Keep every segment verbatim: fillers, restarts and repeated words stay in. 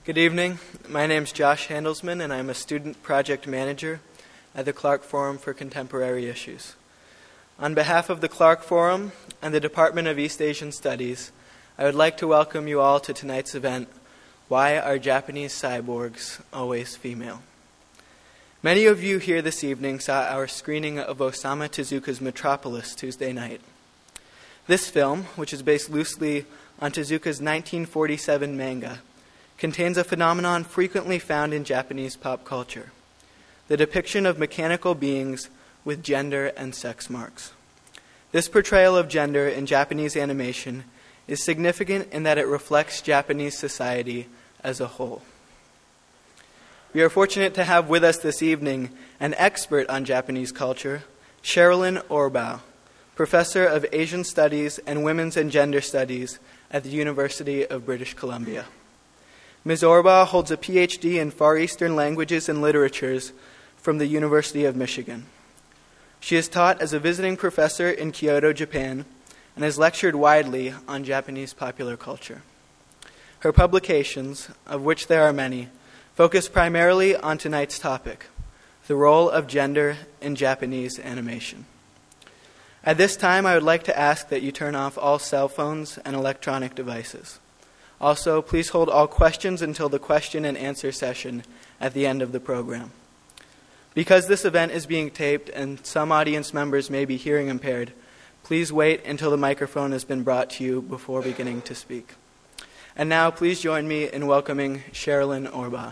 Good evening. My name is Josh Handelsman, and I'm a student project manager at the Clark Forum for Contemporary Issues. On behalf of the Clark Forum and the Department of East Asian Studies, I would like to welcome you all to tonight's event, Why Are Japanese Cyborgs Always Female? Many of you here this evening saw our screening of Osamu Tezuka's Metropolis Tuesday night. This film, which is based loosely on Tezuka's nineteen forty-seven manga, contains a phenomenon frequently found in Japanese pop culture, the depiction of mechanical beings with gender and sex marks. This portrayal of gender in Japanese animation is significant in that it reflects Japanese society as a whole. We are fortunate to have with us this evening an expert on Japanese culture, Sherilyn Orbaugh, Professor of Asian Studies and Women's and Gender Studies at the University of British Columbia. Miz Orbaugh holds a P H D in Far Eastern Languages and Literatures from the University of Michigan. She is taught as a visiting professor in Kyoto, Japan, and has lectured widely on Japanese popular culture. Her publications, of which there are many, focus primarily on tonight's topic, the role of gender in Japanese animation. At this time, I would like to ask that you turn off all cell phones and electronic devices. Also, please hold all questions until the question and answer session at the end of the program. Because this event is being taped and some audience members may be hearing impaired, please wait until the microphone has been brought to you before beginning to speak. And now, please join me in welcoming Sherilyn Orbaugh.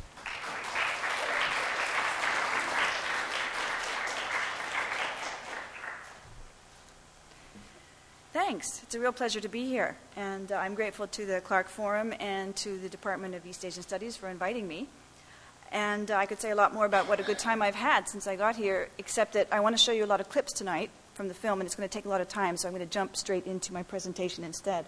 Thanks. It's a real pleasure to be here. And uh, I'm grateful to the Clark Forum and to the Department of East Asian Studies for inviting me. And uh, I could say a lot more about what a good time I've had since I got here, except that I want to show you a lot of clips tonight from the film, and it's going to take a lot of time, so I'm going to jump straight into my presentation instead.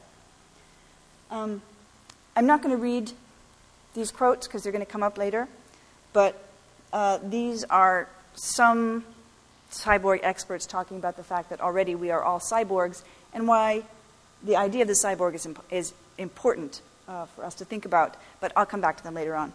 Um, I'm not going to read these quotes because they're going to come up later, but uh, these are some cyborg experts talking about the fact that already we are all cyborgs and why the idea of the cyborg is, imp- is important uh, for us to think about, but I'll come back to them later on.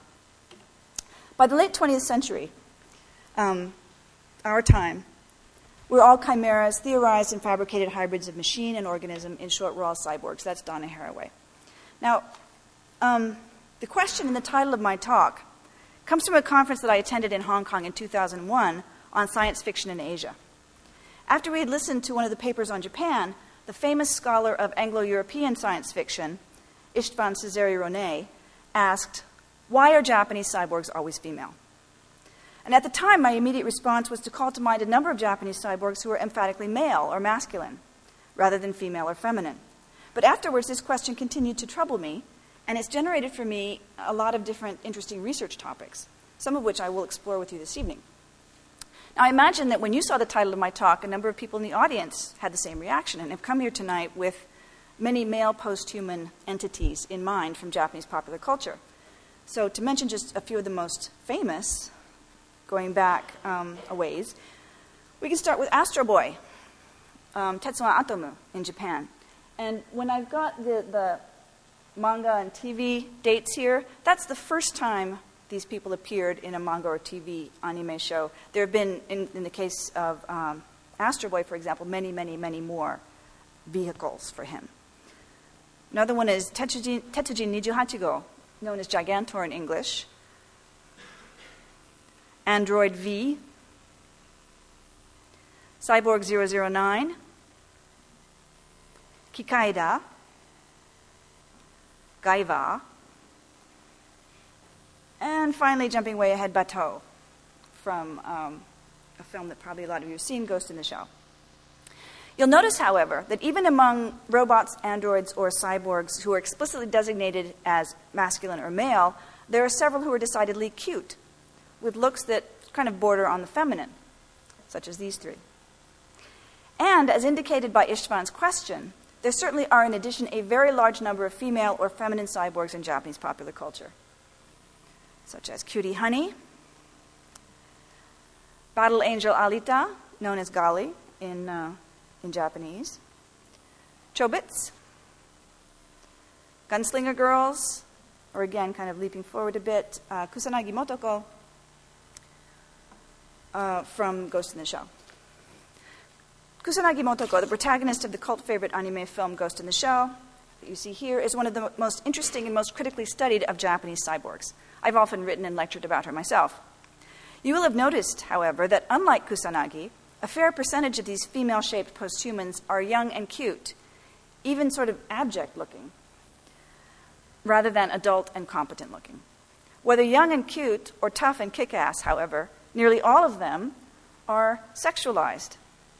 By the late twentieth century, um, our time, we're all chimeras, theorized and fabricated hybrids of machine and organism. In short, we're all cyborgs. That's Donna Haraway. Now, um, the question in the title of my talk comes from a conference that I attended in Hong Kong in two thousand one on science fiction in Asia. After we had listened to one of the papers on Japan, the famous scholar of Anglo-European science fiction, Istvan Cesare-Ronay, asked, "Why are Japanese cyborgs always female?" And at the time, my immediate response was to call to mind a number of Japanese cyborgs who are emphatically male or masculine, rather than female or feminine. But afterwards, this question continued to trouble me, and it's generated for me a lot of different interesting research topics, some of which I will explore with you this evening. Now, I imagine that when you saw the title of my talk, a number of people in the audience had the same reaction and have come here tonight with many male post-human entities in mind from Japanese popular culture. So to mention just a few of the most famous, going back um, a ways, we can start with Astro Boy, um, Tetsuya Atomu in Japan. And when I've got the, the manga and T V dates here, that's the first time these people appeared in a manga or T V anime show. There have been, in, in the case of um, Astro Boy, for example, many, many, many more vehicles for him. Another one is Tetsujin, Tetsujin Nijuhachigo, known as Gigantor in English. Android V. Cyborg zero zero nine. Kikaida. Gaiva. And finally, jumping way ahead, Bateau, from um, a film that probably a lot of you have seen, Ghost in the Shell. You'll notice, however, that even among robots, androids, or cyborgs who are explicitly designated as masculine or male, there are several who are decidedly cute, with looks that kind of border on the feminine, such as these three. And, as indicated by Istvan's question, there certainly are, in addition, a very large number of female or feminine cyborgs in Japanese popular culture, such as Cutie Honey, Battle Angel Alita, known as Gali in, uh, in Japanese, Chobits, Gunslinger Girls, or again, kind of leaping forward a bit, uh, Kusanagi Motoko uh, from Ghost in the Shell. Kusanagi Motoko, the protagonist of the cult favorite anime film Ghost in the Shell, that you see here, is one of the most interesting and most critically studied of Japanese cyborgs. I've often written and lectured about her myself. You will have noticed, however, that unlike Kusanagi, a fair percentage of these female-shaped posthumans are young and cute, even sort of abject-looking, rather than adult and competent-looking. Whether young and cute or tough and kick-ass, however, nearly all of them are sexualized.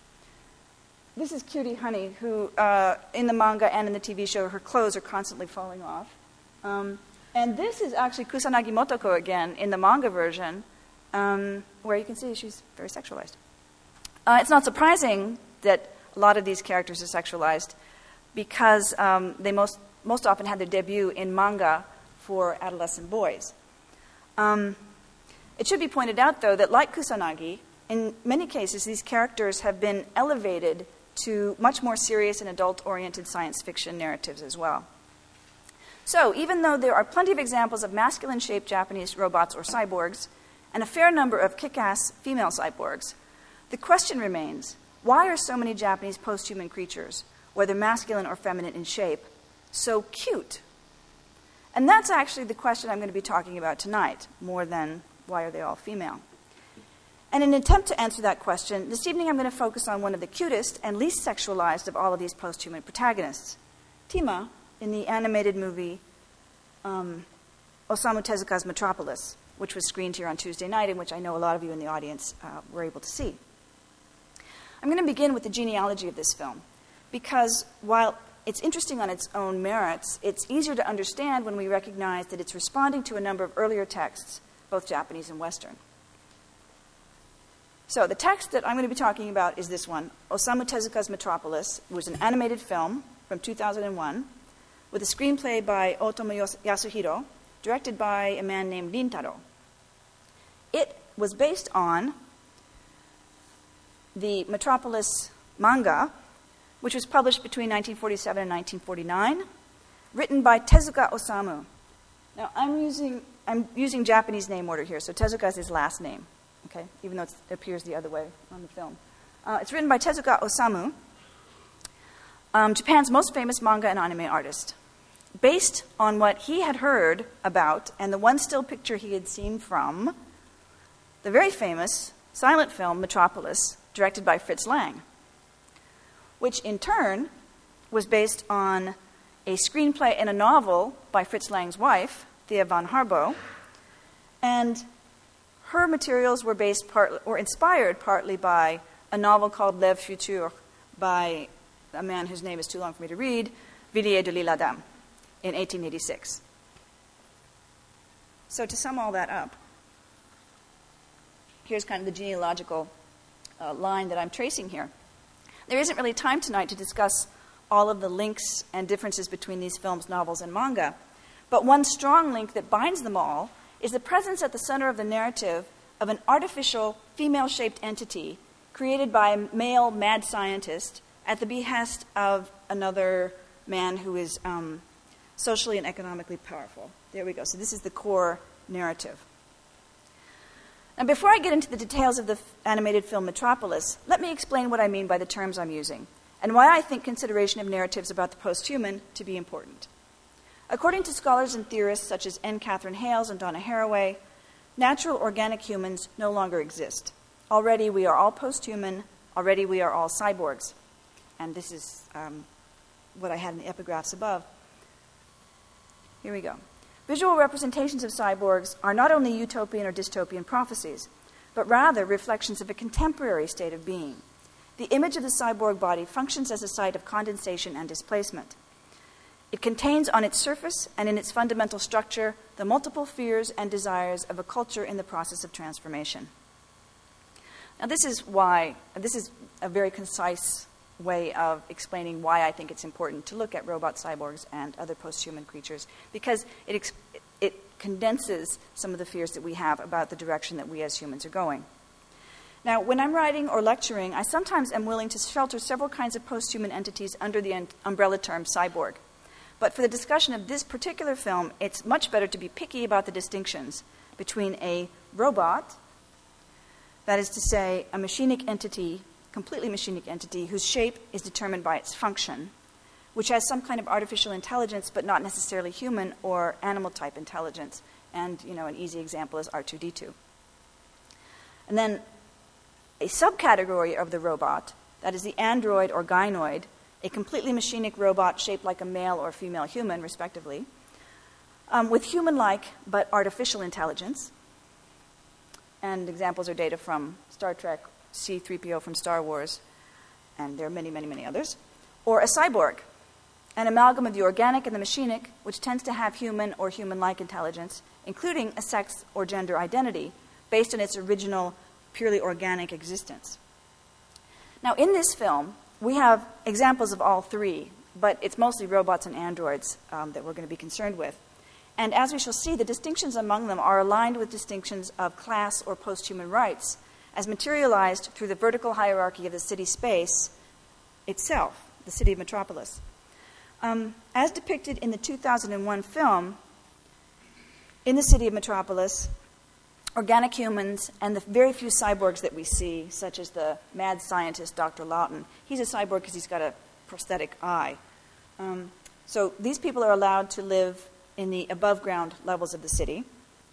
This is Cutie Honey, who, uh, in the manga and in the T V show, her clothes are constantly falling off. Um, and this is actually Kusanagi Motoko again in the manga version, um, where you can see she's very sexualized. Uh, it's not surprising that a lot of these characters are sexualized because um, they most, most often had their debut in manga for adolescent boys. Um, it should be pointed out, though, that like Kusanagi, in many cases, these characters have been elevated to much more serious and adult-oriented science fiction narratives as well. So, even though there are plenty of examples of masculine-shaped Japanese robots or cyborgs, and a fair number of kick-ass female cyborgs, the question remains, why are so many Japanese post-human creatures, whether masculine or feminine in shape, so cute? And that's actually the question I'm going to be talking about tonight, more than why are they all female. And in an attempt to answer that question, this evening I'm going to focus on one of the cutest and least sexualized of all of these post-human protagonists, Tima, in the animated movie um, Osamu Tezuka's Metropolis, which was screened here on Tuesday night, and which I know a lot of you in the audience uh, were able to see. I'm going to begin with the genealogy of this film, because while it's interesting on its own merits, it's easier to understand when we recognize that it's responding to a number of earlier texts, both Japanese and Western. So the text that I'm going to be talking about is this one, Osamu Tezuka's Metropolis. It was an animated film from two thousand one with a screenplay by Otomo Yasuhiro, directed by a man named Rintaro. It was based on the Metropolis manga, which was published between nineteen forty-seven and nineteen forty-nine, written by Tezuka Osamu. Now, I'm using, I'm using Japanese name order here, so Tezuka is his last name. Okay, even though it's, it appears the other way on the film. Uh, it's written by Tezuka Osamu, um, Japan's most famous manga and anime artist. Based on what he had heard about and the one still picture he had seen from the very famous silent film Metropolis, directed by Fritz Lang, which in turn was based on a screenplay and a novel by Fritz Lang's wife, Thea von Harbo, and her materials were based part, or inspired partly by a novel called L'Eve Future by a man whose name is too long for me to read, Villiers de l'Isle Adam, in eighteen eighty-six. So to sum all that up, here's kind of the genealogical uh, line that I'm tracing here. There isn't really time tonight to discuss all of the links and differences between these films, novels, and manga, but one strong link that binds them all is the presence at the center of the narrative of an artificial female-shaped entity created by a male mad scientist at the behest of another man who is um, socially and economically powerful. There we go. So this is the core narrative. Now, before I get into the details of the f- animated film Metropolis, let me explain what I mean by the terms I'm using and why I think consideration of narratives about the post-human to be important. According to scholars and theorists such as N. Catherine Hales and Donna Haraway, natural organic humans no longer exist. Already we are all post-human. Already we are all cyborgs. And this is um, what I had in the epigraphs above. Here we go. Visual representations of cyborgs are not only utopian or dystopian prophecies, but rather reflections of a contemporary state of being. The image of the cyborg body functions as a site of condensation and displacement. It contains on its surface and in its fundamental structure the multiple fears and desires of a culture in the process of transformation. Now, this is why, this is a very concise way of explaining why I think it's important to look at robot cyborgs and other post-human creatures, because it, ex- it condenses some of the fears that we have about the direction that we as humans are going. Now, when I'm writing or lecturing, I sometimes am willing to shelter several kinds of post-human entities under the un- umbrella term cyborg. But for the discussion of this particular film, it's much better to be picky about the distinctions between a robot, that is to say, a machinic entity, completely machinic entity, whose shape is determined by its function, which has some kind of artificial intelligence, but not necessarily human or animal-type intelligence. And, you know, an easy example is R two D two. And then a subcategory of the robot, that is the android or gynoid, a completely machinic robot shaped like a male or female human, respectively, um, with human-like but artificial intelligence. And examples are data from Star Trek, C three P O from Star Wars, and there are many, many, many others. Or a cyborg, an amalgam of the organic and the machinic, which tends to have human or human-like intelligence, including a sex or gender identity, based on its original purely organic existence. Now, in this film, we have examples of all three, but it's mostly robots and androids um, that we're going to be concerned with. And as we shall see, the distinctions among them are aligned with distinctions of class or post-human rights, as materialized through the vertical hierarchy of the city space itself, the city of Metropolis. Um, as depicted in the two thousand one film, in the city of Metropolis, organic humans and the very few cyborgs that we see, such as the mad scientist Doctor Lawton, he's a cyborg because he's got a prosthetic eye. Um, so these people are allowed to live in the above-ground levels of the city.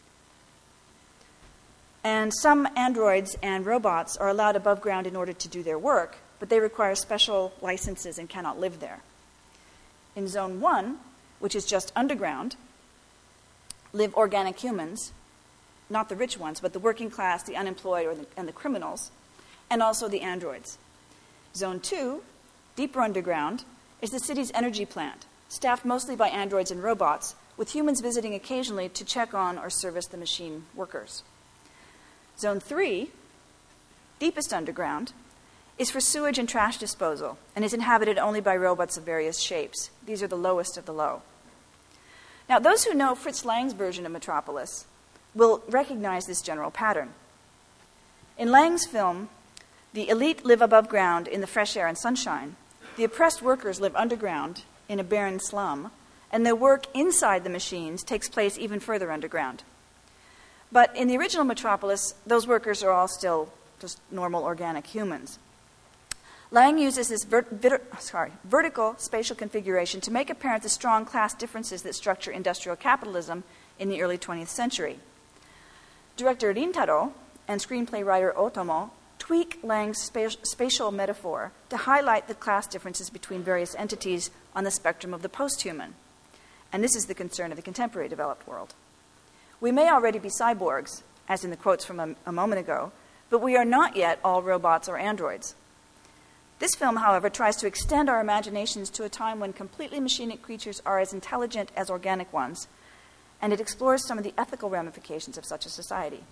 And some androids and robots are allowed above ground in order to do their work, but they require special licenses and cannot live there. In Zone one, which is just underground, live organic humans, not the rich ones, but the working class, the unemployed, or the, and the criminals, and also the androids. Zone two, deeper underground, is the city's energy plant, staffed mostly by androids and robots, with humans visiting occasionally to check on or service the machine workers. Zone three, deepest underground, is for sewage and trash disposal and is inhabited only by robots of various shapes. These are the lowest of the low. Now, those who know Fritz Lang's version of Metropolis will recognize this general pattern. In Lang's film, the elite live above ground in the fresh air and sunshine, the oppressed workers live underground in a barren slum, and their work inside the machines takes place even further underground. But in the original Metropolis, those workers are all still just normal organic humans. Lang uses this ver- ver- sorry, vertical spatial configuration to make apparent the strong class differences that structure industrial capitalism in the early twentieth century. Director Rintaro and screenplay writer Otomo tweak Lang's spa- spatial metaphor to highlight the class differences between various entities on the spectrum of the post-human. And this is the concern of the contemporary developed world. We may already be cyborgs, as in the quotes from a, a moment ago, but we are not yet all robots or androids. This film, however, tries to extend our imaginations to a time when completely machinic creatures are as intelligent as organic ones, and it explores some of the ethical ramifications of such a society.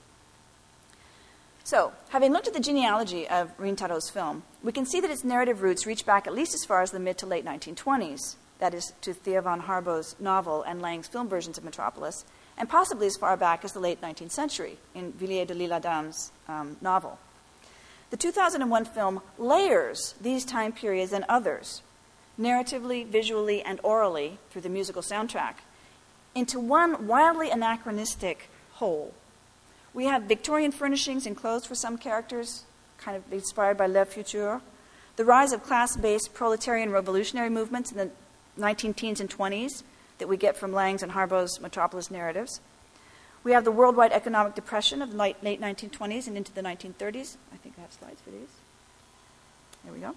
So, having looked at the genealogy of Rintaro's film, we can see that its narrative roots reach back at least as far as the mid to late nineteen twenties, that is, to Thea von Harbou's novel and Lang's film versions of Metropolis, and possibly as far back as the late nineteenth century in Villiers de l'Isle Adam's um, novel. The two thousand one film layers these time periods and others, narratively, visually, and orally, through the musical soundtrack, into one wildly anachronistic whole. We have Victorian furnishings and clothes for some characters, kind of inspired by Le Futur, the rise of class-based proletarian revolutionary movements in the nineteen teens and twenties that we get from Lang's and Harbou's Metropolis narratives. We have the worldwide economic depression of the late, late nineteen twenties and into the nineteen thirties. I think I have slides for these. There we go.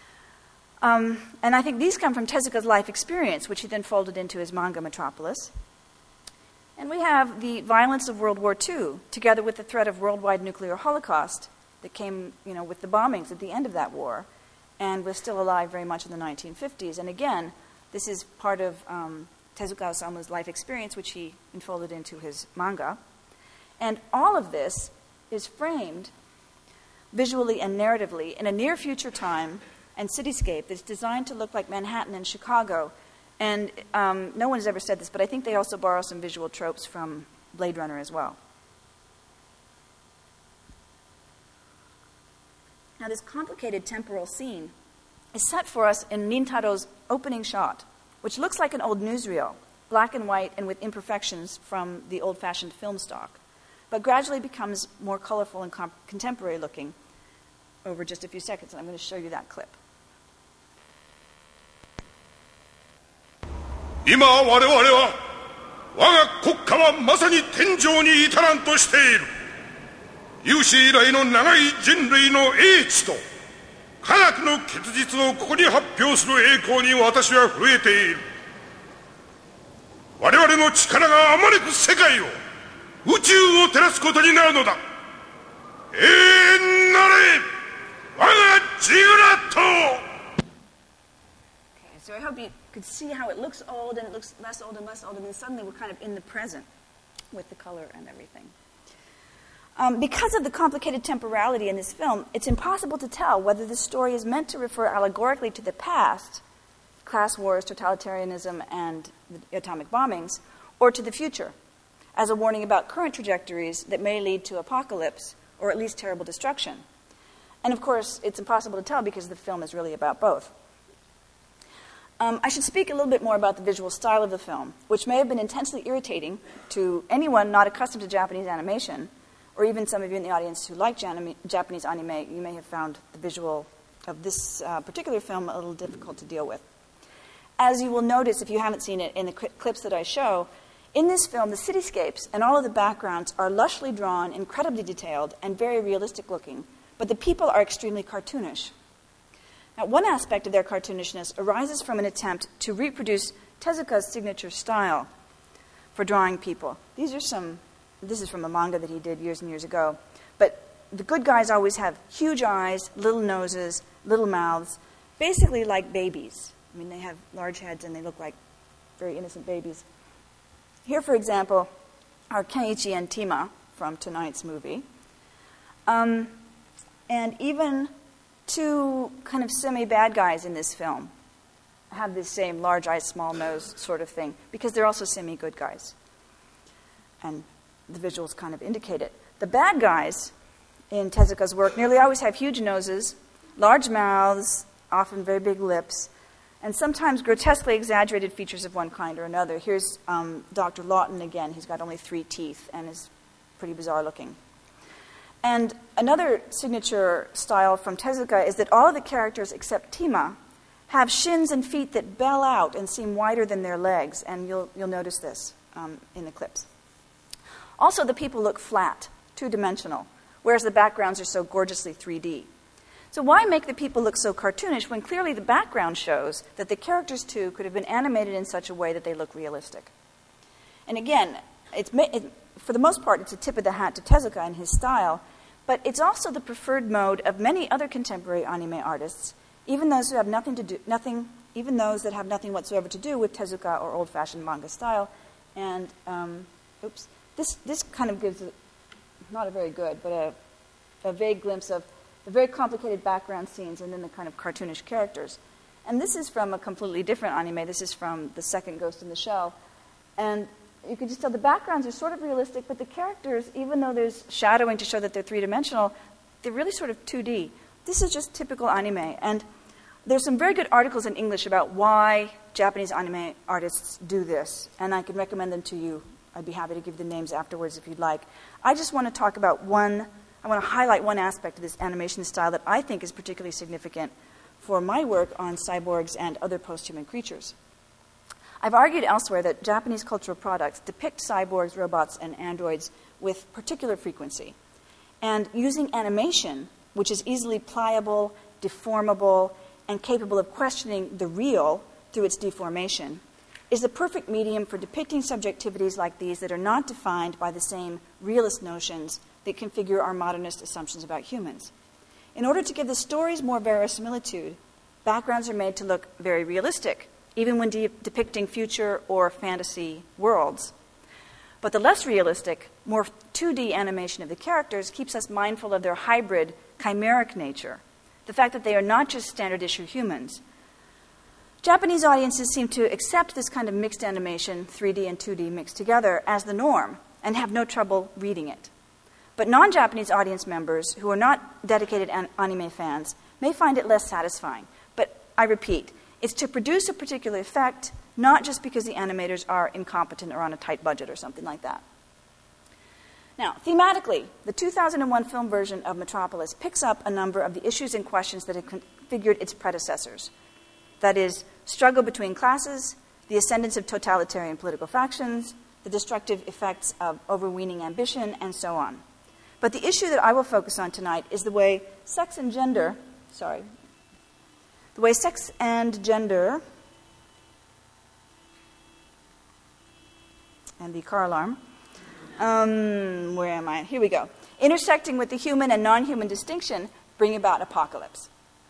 Um, and I think these come from Tezuka's life experience, which he then folded into his manga Metropolis. And we have the violence of World War Two, together with the threat of worldwide nuclear holocaust that came, you know, with the bombings at the end of that war, and was still alive very much in the nineteen fifties. And again, this is part of um, Tezuka Osamu's life experience, which he enfolded into his manga. And all of this is framed visually and narratively in a near-future time and cityscape that's designed to look like Manhattan and Chicago. And um, no one has ever said this, but I think they also borrow some visual tropes from Blade Runner as well. Now, this complicated temporal scene is set for us in Rintaro's opening shot, which looks like an old newsreel, black and white and with imperfections from the old-fashioned film stock, but gradually becomes more colorful and com- contemporary looking over just a few seconds. And I'm going to show you that clip. 今我々は我が国家はまさに天井に至らんとしている。有史以来の長い人類の英知と科学の結実をここに発表する栄光に私は震えている。我々の力があまねく世界を宇宙を照らすことになるのだ。永遠なれ我がジグラット。 So I hope you could see how it looks old and it looks less old and less old, and then suddenly we're kind of in the present with the color and everything. Um, because of the complicated temporality in this film, it's impossible to tell whether the story is meant to refer allegorically to the past, class wars, totalitarianism, and the atomic bombings, or to the future, as a warning about current trajectories that may lead to apocalypse or at least terrible destruction. And of course, it's impossible to tell because the film is really about both. Um, I should speak a little bit more about the visual style of the film, which may have been intensely irritating to anyone not accustomed to Japanese animation, or even some of you in the audience who like Jan- Japanese anime. You may have found the visual of this uh, particular film a little difficult to deal with. As you will notice if you haven't seen it in the cl- clips that I show, in this film, the cityscapes and all of the backgrounds are lushly drawn, incredibly detailed, and very realistic looking, but the people are extremely cartoonish. Now, one aspect of their cartoonishness arises from an attempt to reproduce Tezuka's signature style for drawing people. These are some, this is from a manga that he did years and years ago, but the good guys always have huge eyes, little noses, little mouths, basically like babies. I mean, they have large heads and they look like very innocent babies. Here, for example, are Kenichi and Tima from tonight's movie. Um, and even two kind of semi-bad guys in this film have this same large eyes, small nose sort of thing, because they're also semi-good guys. And the visuals kind of indicate it. The bad guys in Tezuka's work nearly always have huge noses, large mouths, often very big lips, and sometimes grotesquely exaggerated features of one kind or another. Here's um, Doctor Lawton again. He's got only three teeth and is pretty bizarre looking. And another signature style from Tezuka is that all of the characters except Tima have shins and feet that bell out and seem wider than their legs, and you'll, you'll notice this um, in the clips. Also, the people look flat, two-dimensional, whereas the backgrounds are so gorgeously three D. So why make the people look so cartoonish when clearly the background shows that the characters, too, could have been animated in such a way that they look realistic? And again, it's, it, for the most part, it's a tip of the hat to Tezuka and his style, but it's also the preferred mode of many other contemporary anime artists, even those who have nothing to do, nothing, even those that have nothing whatsoever to do with Tezuka or old-fashioned manga style. And um, oops, this this kind of gives a, not a very good, but a, a vague glimpse of the very complicated background scenes and then the kind of cartoonish characters. And this is from a completely different anime. This is from the second Ghost in the Shell, and you can just tell the backgrounds are sort of realistic, but the characters, even though there's shadowing to show that they're three-dimensional, they're really sort of two D. This is just typical anime. And there's some very good articles in English about why Japanese anime artists do this, and I can recommend them to you. I'd be happy to give the names afterwards if you'd like. I just want to talk about one, I want to highlight one aspect of this animation style that I think is particularly significant for my work on cyborgs and other post-human creatures. I've argued elsewhere that Japanese cultural products depict cyborgs, robots, and androids with particular frequency. And using animation, which is easily pliable, deformable, and capable of questioning the real through its deformation, is the perfect medium for depicting subjectivities like these that are not defined by the same realist notions that configure our modernist assumptions about humans. In order to give the stories more verisimilitude, backgrounds are made to look very realistic, even when de- depicting future or fantasy worlds. But the less realistic, more two D animation of the characters keeps us mindful of their hybrid, chimeric nature, the fact that they are not just standard-issue humans. Japanese audiences seem to accept this kind of mixed animation, three D and two D mixed together, as the norm, and have no trouble reading it. But non-Japanese audience members who are not dedicated an- anime fans may find it less satisfying. But I repeat, It's to produce a particular effect, not just because the animators are incompetent or on a tight budget or something like that. Now, thematically, the two thousand one film version of Metropolis picks up a number of the issues and questions that have configured its predecessors. That is, struggle between classes, the ascendance of totalitarian political factions, the destructive effects of overweening ambition, and so on. But the issue that I will focus on tonight is the way sex and gender, sorry, the way sex and gender, and the car alarm, um, where am I? Here we go. Intersecting with the human and non-human distinction bring about apocalypse.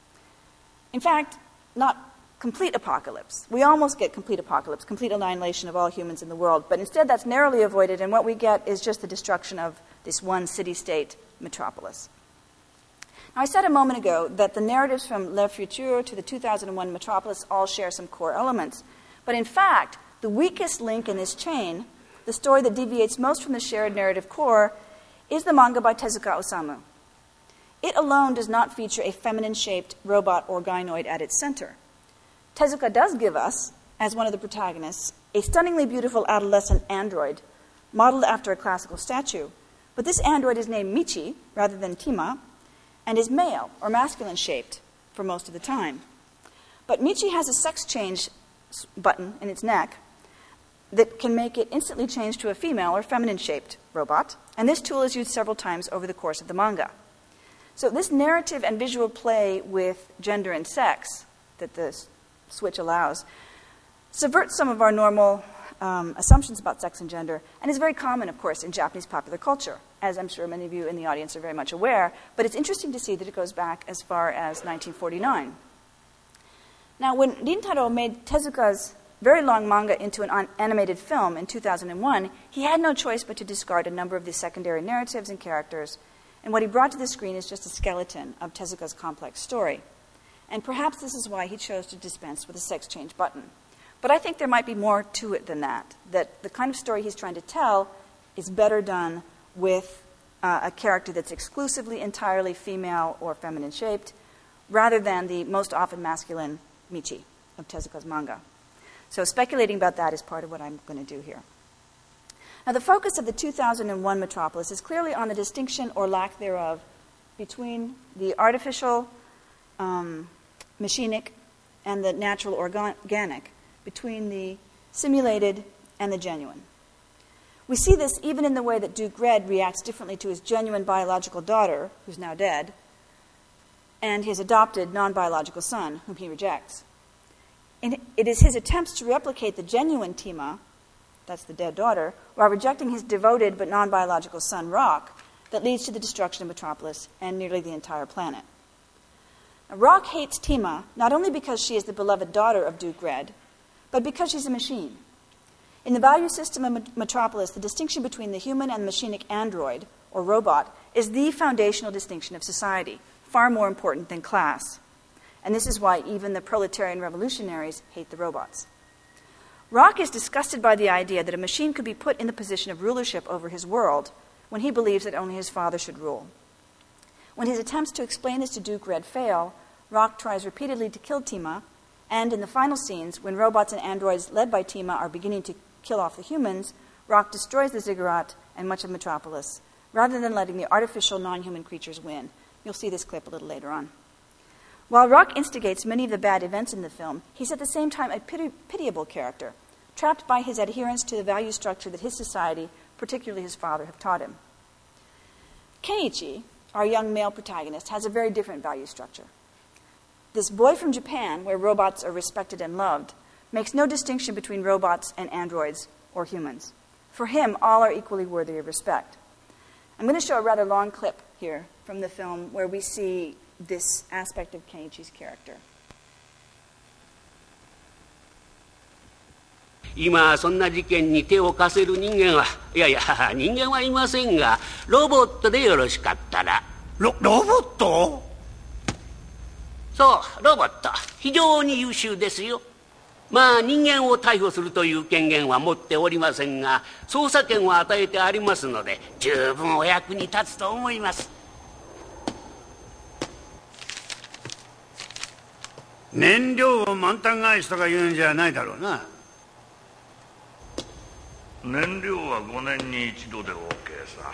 In fact, not complete apocalypse. We almost get complete apocalypse, complete annihilation of all humans in the world, but instead that's narrowly avoided, and what we get is just the destruction of this one city-state metropolis. Now, I said a moment ago that the narratives from Le Futur to the two thousand one Metropolis all share some core elements, but in fact, the weakest link in this chain, the story that deviates most from the shared narrative core, is the manga by Tezuka Osamu. It alone does not feature a feminine-shaped robot or gynoid at its center. Tezuka does give us, as one of the protagonists, a stunningly beautiful adolescent android modeled after a classical statue, but this android is named Michi rather than Tima and is male or masculine-shaped for most of the time. But Michi has a sex change button in its neck that can make it instantly change to a female or feminine-shaped robot, and this tool is used several times over the course of the manga. So this narrative and visual play with gender and sex that the switch allows subverts some of our normal um, assumptions about sex and gender, and is very common, of course, in Japanese popular culture, as I'm sure many of you in the audience are very much aware, but it's interesting to see that it goes back as far as nineteen forty-nine. Now, when Rintaro made Tezuka's very long manga into an animated film in two thousand one, he had no choice but to discard a number of the secondary narratives and characters, and what he brought to the screen is just a skeleton of Tezuka's complex story. And perhaps this is why he chose to dispense with a sex change button. But I think there might be more to it than that, that the kind of story he's trying to tell is better done with uh, a character that's exclusively, entirely female or feminine shaped, rather than the most often masculine Michi of Tezuka's manga. So speculating about that is part of what I'm going to do here. Now, the focus of the two thousand one Metropolis is clearly on the distinction or lack thereof between the artificial, um, machinic, and the natural organic, between the simulated and the genuine. We see this even in the way that Duke Red reacts differently to his genuine biological daughter, who's now dead, and his adopted non-biological son, whom he rejects. And it is his attempts to replicate the genuine Tima, that's the dead daughter, while rejecting his devoted but non-biological son, Rock, that leads to the destruction of Metropolis and nearly the entire planet. Now, Rock hates Tima not only because she is the beloved daughter of Duke Red, but because she's a machine. In the value system of Metropolis, the distinction between the human and the machinic android, or robot, is the foundational distinction of society, far more important than class. And this is why even the proletarian revolutionaries hate the robots. Rock is disgusted by the idea that a machine could be put in the position of rulership over his world when he believes that only his father should rule. When his attempts to explain this to Duke Red fail, Rock tries repeatedly to kill Tima, and in the final scenes, when robots and androids led by Tima are beginning to kill off the humans, Rock destroys the ziggurat and much of Metropolis, rather than letting the artificial non-human creatures win. You'll see this clip a little later on. While Rock instigates many of the bad events in the film, he's at the same time a piti- pitiable character, trapped by his adherence to the value structure that his society, particularly his father, have taught him. Kenichi, our young male protagonist, has a very different value structure. This boy from Japan, where robots are respected and loved, makes no distinction between robots and androids or humans. For him, all are equally worthy of respect. I'm going to show a rather long clip here from the film where we see this aspect of Kenichi's character. 今そんな事件に手を貸せる人間はいやいや人間はいませんがロボットでよろしかったら。 ロロボット？ そうロボット非常に優秀ですよ。まあ人間を逮捕するという権限は持っておりませんが捜査権を与えてありますので十分お役に立つと思います。 燃料を満タン返しとか言うんじゃないだろうな。 燃料はごねんに一度で OK さ。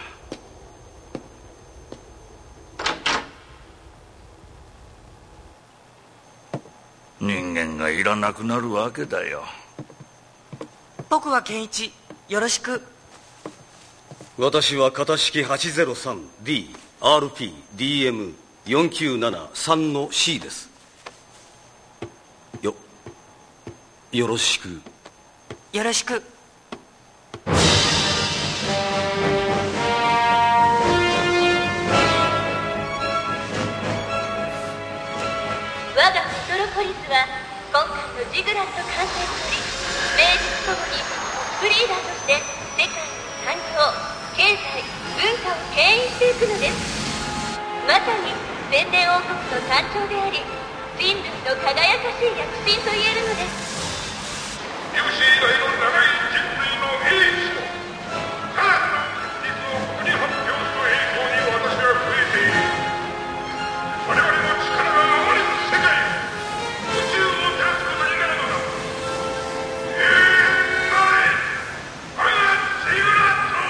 人間がいらなくなるわけだよ。 僕は健一、よろしく。 私は型式 はちゼロさんディーアールピーディーエムよんきゅうななさん の C です。よよろしく。 よろしく。 我がメトロポリスは今回のジグラット艦隊により名実ともにトップリーダーとして世界の環境、経済、文化を牽引していくのです。まさに千年王国の誕生であり、人類の輝かしい躍進と言えるのです。 有史以来の長い人類の英知と科学の確実をここに発表する栄光に私は増えている。我々の力があまりの世界宇宙を照らすことになるのだ。えー、なれ我がジグラット。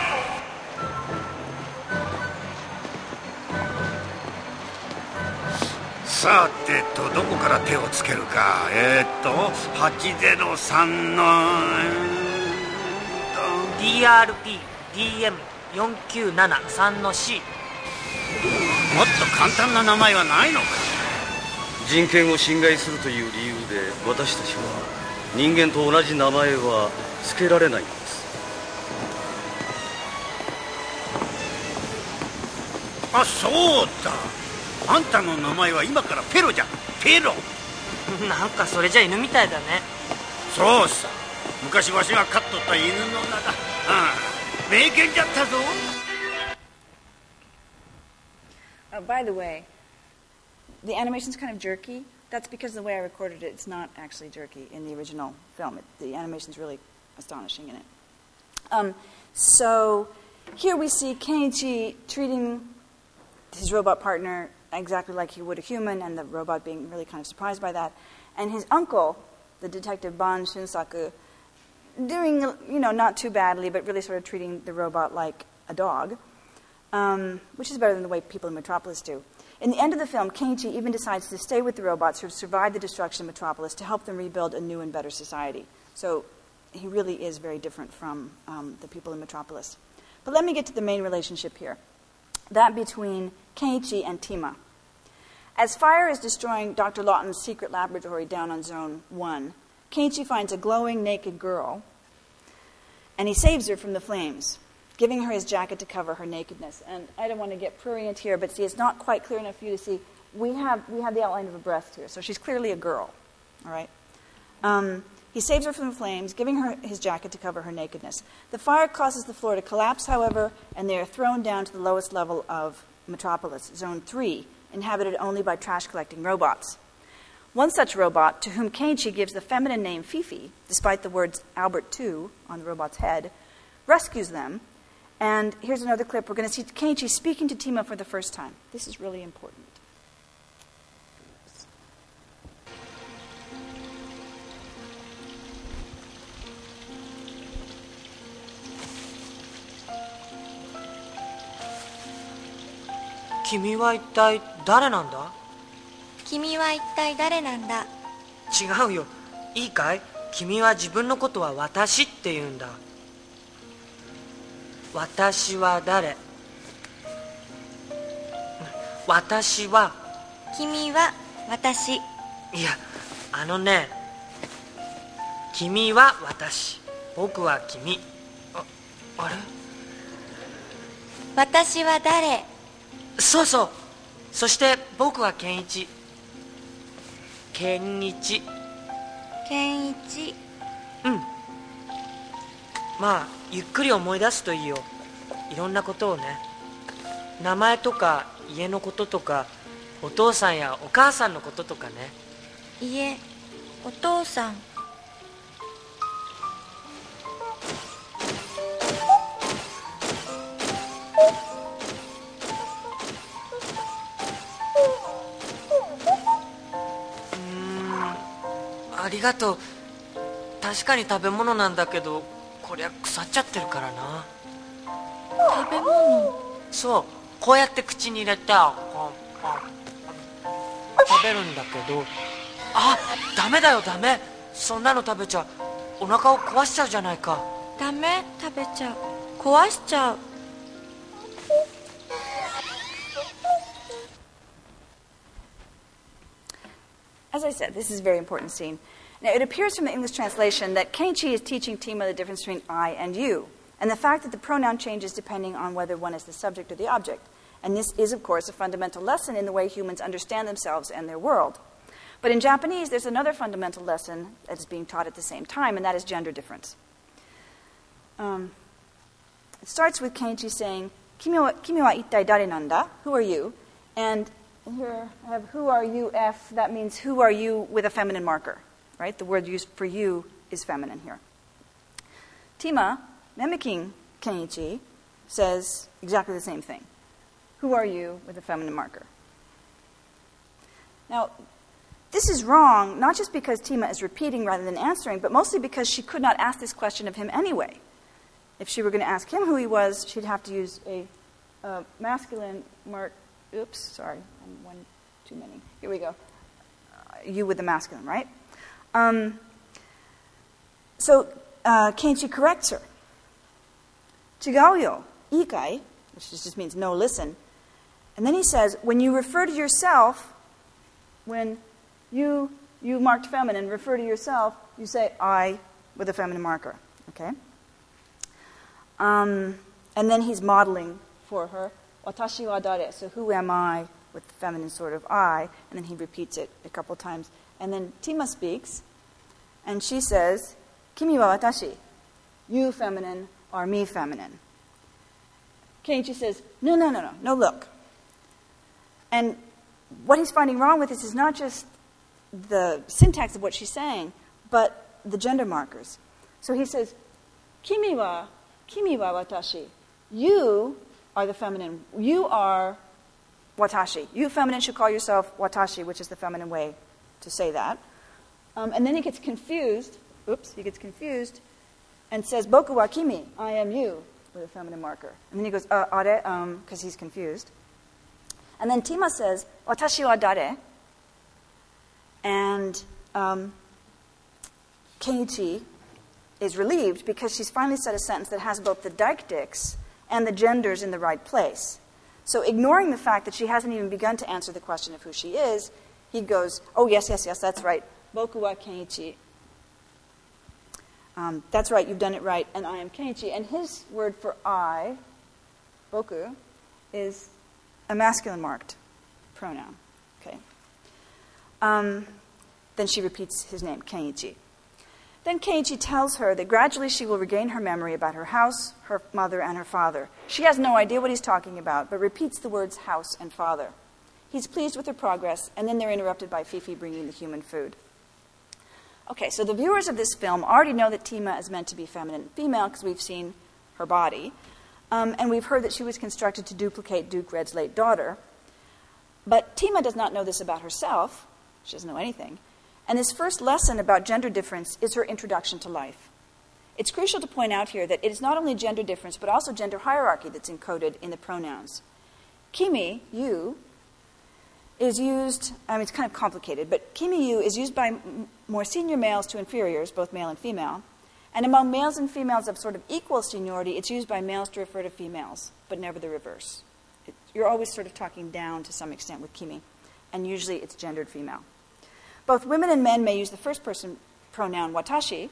さてとどこから手をつけるか。えー、っとはちゼロさんの、えー、 ディーアールピーディーエムよんきゅうななさん の C。 もっと簡単な名前はないのか。 人権を侵害するという理由で私たちは人間と同じ名前は付けられないのです。 あ、そうだ。あんたの名前は今からペロじゃん。ペロ。 なんかそれじゃ犬みたいだね。 そうさ、昔わしが飼っとった犬の名だ。ああ、名犬じゃったぞ。 Oh, by the way, the animation's kind of jerky. That's because the way I recorded it, it's not actually jerky in the original film. It, the animation's really astonishing in it. Um, so here we see Kenichi treating his robot partner exactly like he would a human, and the robot being really kind of surprised by that. And his uncle, the detective Ban Shunsaku, doing, you know, not too badly, but really sort of treating the robot like a dog, um, which is better than the way people in Metropolis do. In the end of the film, Kenichi even decides to stay with the robots who have survived the destruction of Metropolis to help them rebuild a new and better society. So he really is very different from um, the people in Metropolis. But let me get to the main relationship here, that between Kenichi and Tima. As fire is destroying Doctor Lawton's secret laboratory down on Zone one, Kenichi finds a glowing, naked girl, and he saves her from the flames, giving her his jacket to cover her nakedness. And I don't want to get prurient here, but see, it's not quite clear enough for you to see. We have, we have the outline of a breast here, so she's clearly a girl, all right? Um, he saves her from the flames, giving her his jacket to cover her nakedness. The fire causes the floor to collapse, however, and they are thrown down to the lowest level of Metropolis, Zone three, inhabited only by trash-collecting robots. One such robot, to whom Kenichi gives the feminine name Fifi, despite the words Albert two on the robot's head, rescues them. And here's another clip. We're going to see Kenichi speaking to Tima for the first time. This is really important. 君は一体誰なんだ？ 君は一体誰なんだ？ 違うよ。いいかい？君は自分のことは私って言うんだ。私は誰？私は。 君は私。 いや、あのね、君は私、僕は君。あ、あれ？ 私は誰？ そうそう。そして僕は健一。健一。 健一。 うん。まあゆっくり思い出すといいよ。いろんなことをね。名前とか家のこととかお父さんやお母さんのこととかね。 家、お父さん。 りがとう。確かに食べ物なんだけど、こりゃ腐っちゃってるからな。 食べ物？ そう、こうやって口に入れてパンパン食べるんだけど、あ、ダメだよダメ。そんなの食べちゃお腹を壊しちゃうじゃないか。 ダメ、食べちゃう。壊しちゃう。 As I said, this is a very important scene. Now, it appears from the English translation that Kenichi is teaching Tima the difference between I and you, and the fact that the pronoun changes depending on whether one is the subject or the object. And this is, of course, a fundamental lesson in the way humans understand themselves and their world. But in Japanese, there's another fundamental lesson that is being taught at the same time, and that is gender difference. Um, it starts with Kenichi saying, Kimi wa, kimi wa ittai dare nanda? Who are you? And here I have who are you F. That means who are you with a feminine marker, right? The word used for you is feminine here. Tima, mimicking Kenichi, says exactly the same thing. Who are you with a feminine marker? Now, this is wrong, not just because Tima is repeating rather than answering, but mostly because she could not ask this question of him anyway. If she were going to ask him who he was, she'd have to use a, a masculine mark. Oops, sorry, I'm one too many. Here we go. Uh, you with the masculine, right? Um, so uh, Kenichi corrects her. Chigao yo, ikai, which just means no, listen. And then he says, when you refer to yourself, when you, you marked feminine, refer to yourself, you say I with a feminine marker, okay? Um, and then he's modeling for her, watashi wa dare, so who am I, with the feminine sort of I, and then he repeats it a couple times. And then Tima speaks, and she says, kimi wa watashi, you feminine, or me feminine. Kenichi says, no, no, no, no, no, look. And what he's finding wrong with this is not just the syntax of what she's saying, but the gender markers. So he says, kimi wa, kimi wa watashi. You are the feminine. You are watashi. You feminine should call yourself watashi, which is the feminine way to say that. Um, and then he gets confused. Oops, he gets confused and says, boku wa kimi, I am you, with a feminine marker. And then he goes, uh, are, um, because he's confused. And then Tima says, watashi wa dare? And um, Kenichi is relieved because she's finally said a sentence that has both the deictics and the genders in the right place. So ignoring the fact that she hasn't even begun to answer the question of who she is, he goes, oh, yes, yes, yes, that's right. Boku wa Kenichi. Um, that's right, you've done it right, and I am Kenichi. And his word for I, boku, is a masculine marked pronoun. Okay. Um, then she repeats his name, Kenichi. Then Kenichi tells her that gradually she will regain her memory about her house, her mother, and her father. She has no idea what he's talking about, but repeats the words house and father. He's pleased with her progress, and then they're interrupted by Fifi bringing the human food. Okay, so the viewers of this film already know that Tima is meant to be feminine and female because we've seen her body. Um, and we've heard that she was constructed to duplicate Duke Red's late daughter. But Tima does not know this about herself. She doesn't know anything. And this first lesson about gender difference is her introduction to life. It's crucial to point out here that it is not only gender difference, but also gender hierarchy that's encoded in the pronouns. Kimi, you, is used, I mean, it's kind of complicated, but kimi, you is used by m- more senior males to inferiors, both male and female. And among males and females of sort of equal seniority, it's used by males to refer to females, but never the reverse. It, you're always sort of talking down to some extent with kimi, and usually it's gendered female. Both women and men may use the first person pronoun watashi,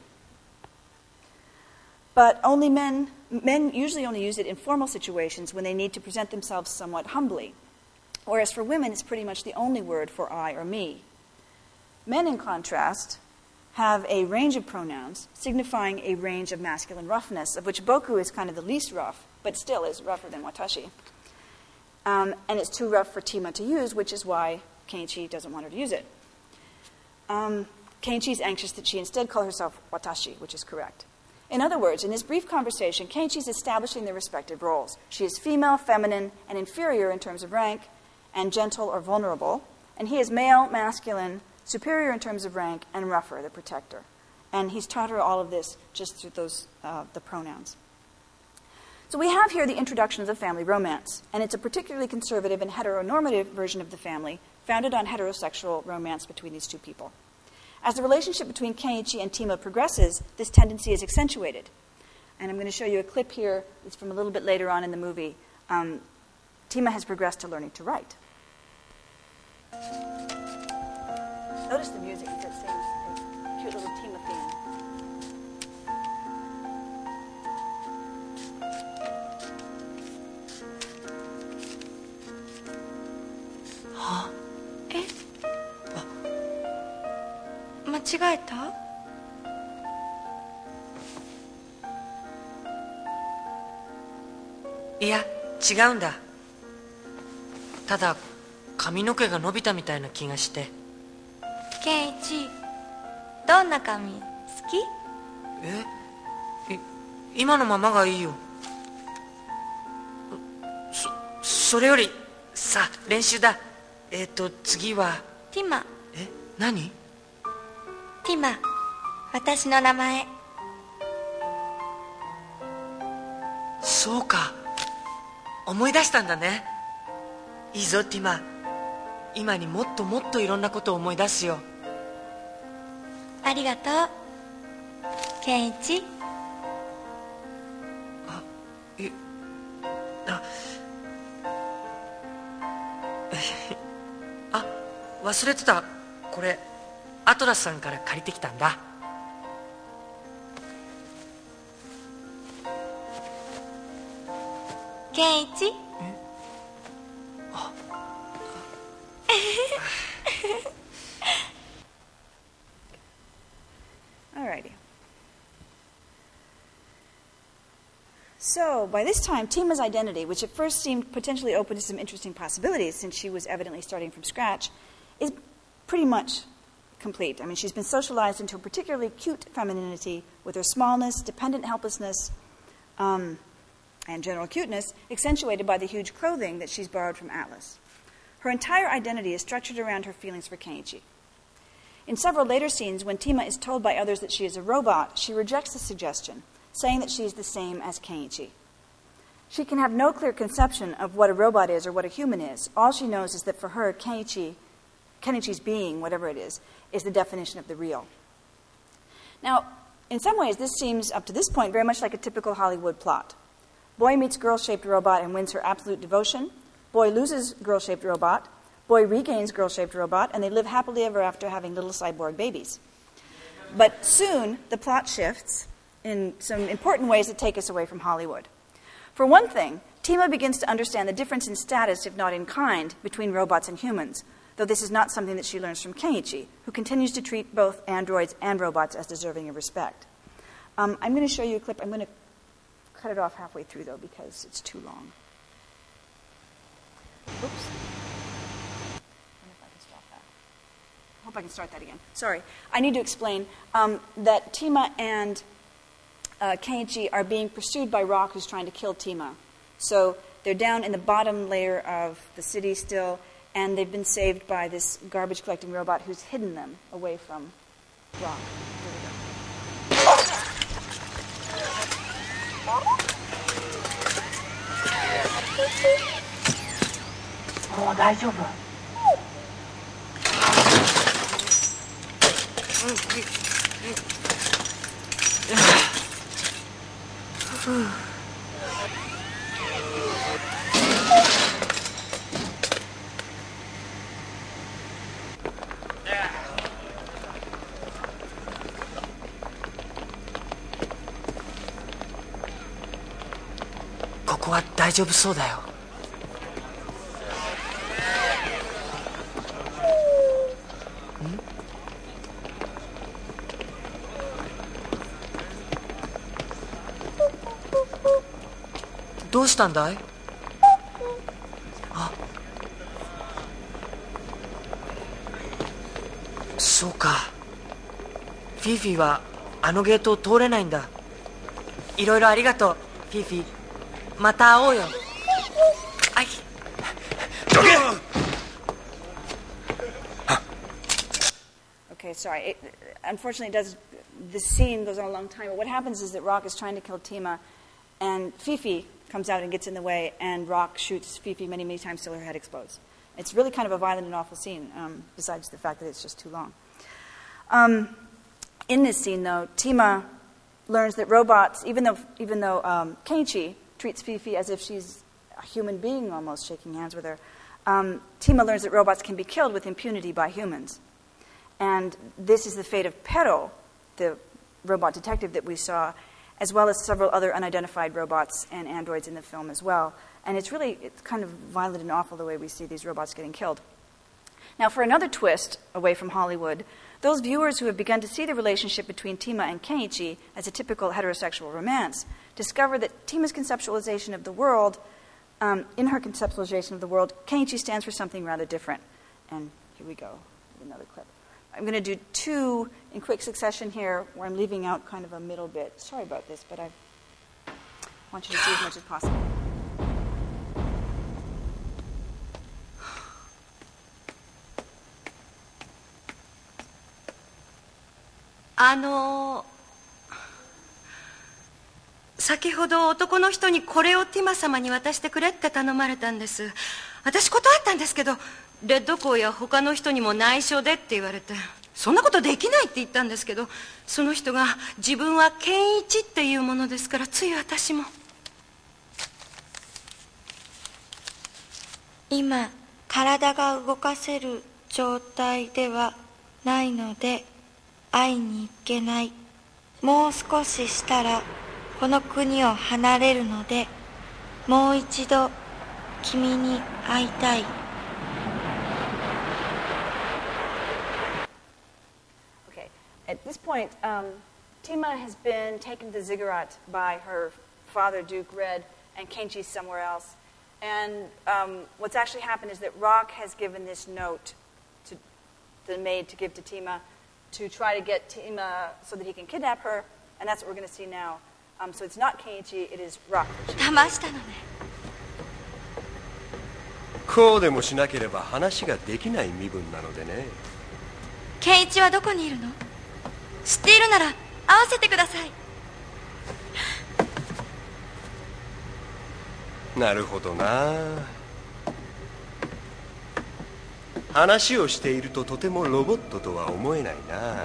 but only men, men usually only use it in formal situations when they need to present themselves somewhat humbly. Whereas for women, it's pretty much the only word for I or me. Men, in contrast, have a range of pronouns signifying a range of masculine roughness, of which boku is kind of the least rough, but still is rougher than watashi. Um, and it's too rough for Tima to use, which is why Kenichi doesn't want her to use it. Um, Kenichi is anxious that she instead call herself watashi, which is correct. In other words, in this brief conversation, Kenichi is establishing their respective roles. She is female, feminine, and inferior in terms of rank, and gentle or vulnerable. And he is male, masculine, superior in terms of rank, and rougher, the protector. And he's taught her all of this just through those uh, the pronouns. So we have here the introduction of the family romance, and it's a particularly conservative and heteronormative version of the family, founded on heterosexual romance between these two people. As the relationship between Kenichi and Tima progresses, this tendency is accentuated. And I'm going to show you a clip here. It's from a little bit later on in the movie. Um, Tima has progressed to learning to write. Notice the music. It's that same cute little Tima theme. Huh? え？間違えた？ いや、違うんだ。ただ髪の毛が伸びたみたいな気がして。 ケンイチ、どんな髪好き？ え？い今のままがいいよ。そそれよりさあ練習だ。えっと次はティマ。 え、何？ ティマ、私の名前。 そうか、思い出したんだね。いいぞティマ、今にもっともっといろんなことを思い出すよ。 ありがとうケンイチ。 あ、え、ああ、忘れてた。これアトラスさんから借りてきたんだ。 ケンイチ。 あ Alrighty. So, by this time, Tima's identity, which at first seemed potentially open to some interesting possibilities since she was evidently starting from scratch, is pretty much complete. I mean, she's been socialized into a particularly cute femininity with her smallness, dependent helplessness, um, and general cuteness, accentuated by the huge clothing that she's borrowed from Atlas. Her entire identity is structured around her feelings for Kenichi. In several later scenes, when Tima is told by others that she is a robot, she rejects the suggestion, saying that she is the same as Kenichi. She can have no clear conception of what a robot is or what a human is. All she knows is that for her, Kenichi, Kenichi's being, whatever it is, is the definition of the real. Now, in some ways, this seems, up to this point, very much like a typical Hollywood plot. Boy meets girl-shaped robot and wins her absolute devotion. Boy loses girl-shaped robot. Boy regains girl-shaped robot, and they live happily ever after having little cyborg babies. But soon, the plot shifts in some important ways that take us away from Hollywood. For one thing, Tima begins to understand the difference in status, if not in kind, between robots and humans, though this is not something that she learns from Kenichi, who continues to treat both androids and robots as deserving of respect. Um, I'm going to show you a clip. I'm going to cut it off halfway through, though, because it's too long. Oops. I wonder if I can stop that. I hope I can start that again. Sorry. I need to explain um, that Tima and uh, Kenichi are being pursued by Rock, who's trying to kill Tima. So they're down in the bottom layer of the city still, and they've been saved by this garbage-collecting robot who's hidden them away from Rock. Here we go. もう大丈夫。ここは大丈夫そうだよ。どうしたんだい？あ、そうか。フィーフィーはあのゲートを通れないんだ。いろいろありがとう、フィーフィー。また会おうよ。はい。 どけ！ Okay, sorry. It, unfortunately, it does. The scene goes on a long time. But what happens is that Rock is trying to kill Tima, and Fifi comes out and gets in the way, and Rock shoots Fifi many, many times till her head explodes. It's really kind of a violent and awful scene, um, besides the fact that it's just too long. Um, in this scene, though, Tima learns that robots, even though even though um, Kenichi treats Fifi as if she's a human being, almost shaking hands with her, um, Tima learns that robots can be killed with impunity by humans. And this is the fate of Pero, the robot detective that we saw, as well as several other unidentified robots and androids in the film as well. And it's really it's kind of violent and awful the way we see these robots getting killed. Now, for another twist away from Hollywood, those viewers who have begun to see the relationship between Tima and Kenichi as a typical heterosexual romance discover that Tima's conceptualization of the world, um, in her conceptualization of the world, Kenichi stands for something rather different. And here we go, another clip. I'm going to do two in quick succession here, where I'm leaving out kind of a middle bit. Sorry about this, but I want you to see as much as possible. あの先ほど男の人にこれをティマ様に渡してくれって頼まれたんです。私断ったんですけど、レッドコーや他の人にも内緒でって言われて、そんなことできないって言ったんですけど、その人が自分はケンイチっていうものですから、つい私も。 今体が動かせる状態ではないので会いに行けない。もう少ししたらこの国を離れるので、もう一度君に会いたい。 Okay. At this point, um, Tima has been taken to Ziggurat by her father, Duke Red, and Kenichi's somewhere else. And um, what's actually happened is that Rock has given this note to the maid to give to Tima to try to get Tima so that he can kidnap her, and that's what we're going to see now. Um, so it's not Kenichi, it is Rock. 騙したのね。 こうでもしなければ話ができない身分なのでね。 ケンイチはどこにいるの？知っているなら会わせてください。 なるほどな。話をしているととてもロボットとは思えないな。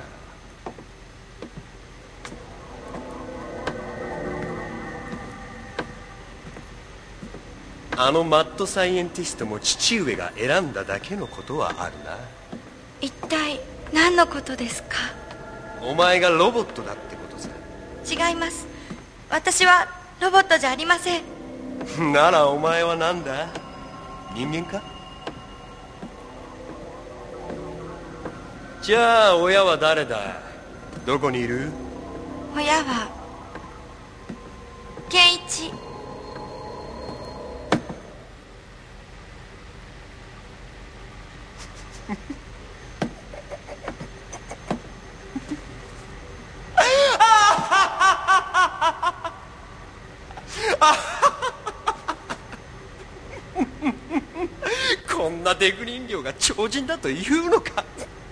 あのマッドサイエンティストも父上が選んだだけのことはあるな。 一体何のことですか？ お前がロボットだってことさ。 違います。私はロボットじゃありません。 ならお前は何だ？人間か？じゃあ親は誰だ？どこにいる？ 親はケンイチ。 こんなデク人形が超人だというのか。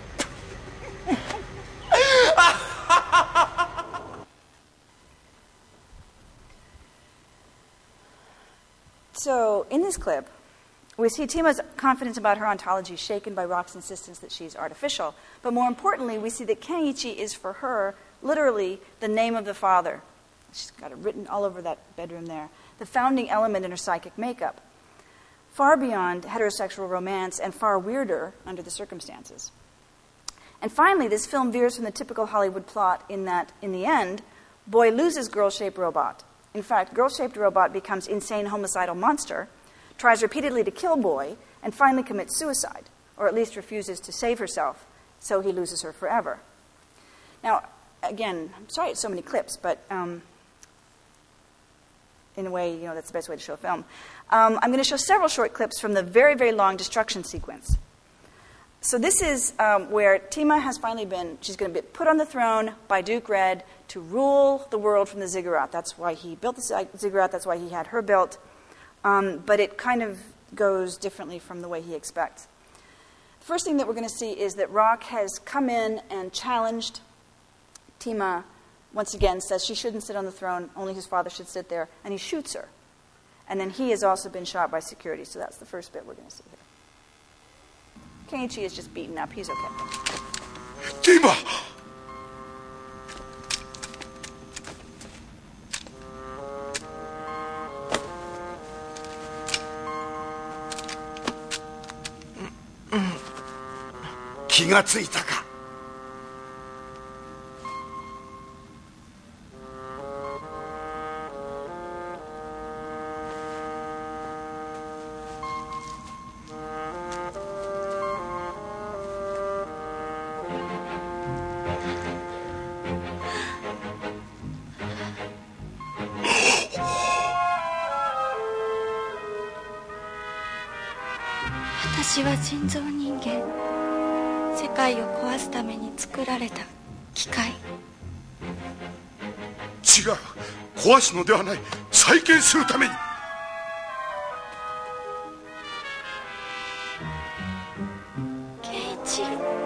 So, in this clip, we see Tima's confidence about her ontology shaken by Rock's insistence that she's artificial. But more importantly, we see that Kenichi is, for her, literally the name of the father. She's got it written all over that bedroom there. The founding element in her psychic makeup. Far beyond heterosexual romance and far weirder under the circumstances. And finally, this film veers from the typical Hollywood plot in that, in the end, boy loses girl-shaped robot. In fact, girl-shaped robot becomes insane homicidal monster, tries repeatedly to kill boy, and finally commits suicide, or at least refuses to save herself, so he loses her forever. Now, again, I'm sorry it's so many clips, but um, in a way, you know, that's the best way to show a film. Um, I'm going to show several short clips from the very, very long destruction sequence. So this is um, where Tima has finally been, she's going to be put on the throne by Duke Red to rule the world from the ziggurat. That's why he built the ziggurat, that's why he had her built. Um, but it kind of goes differently from the way he expects. The first thing that we're going to see is that Rock has come in and challenged Tima once again, says she shouldn't sit on the throne, only his father should sit there, and he shoots her. And then he has also been shot by security, so that's the first bit we're going to see here. Kenichi is just beaten up. He's okay. Tima! Mm-mm. 気がついたか。 私は人造人間、世界を壊すために作られた機械。 違う、壊すのではない、再建するために。 ケイチ、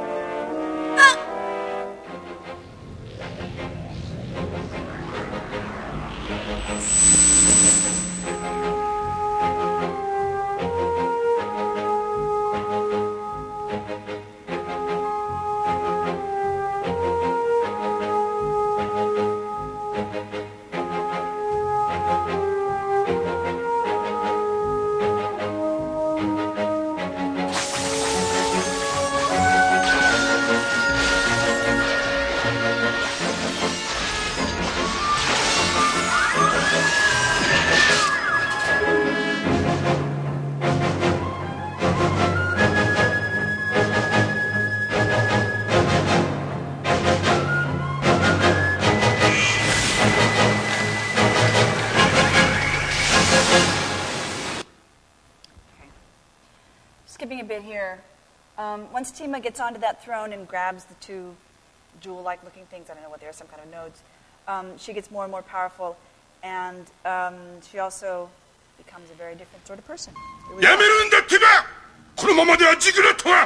Skipping a bit here. Um, once Tima gets onto that throne and grabs the two jewel-like looking things, I don't know what they are, some kind of nodes, um, she gets more and more powerful, and um, she also becomes a very different sort of person. やめるんだティマ！このままではジグラットは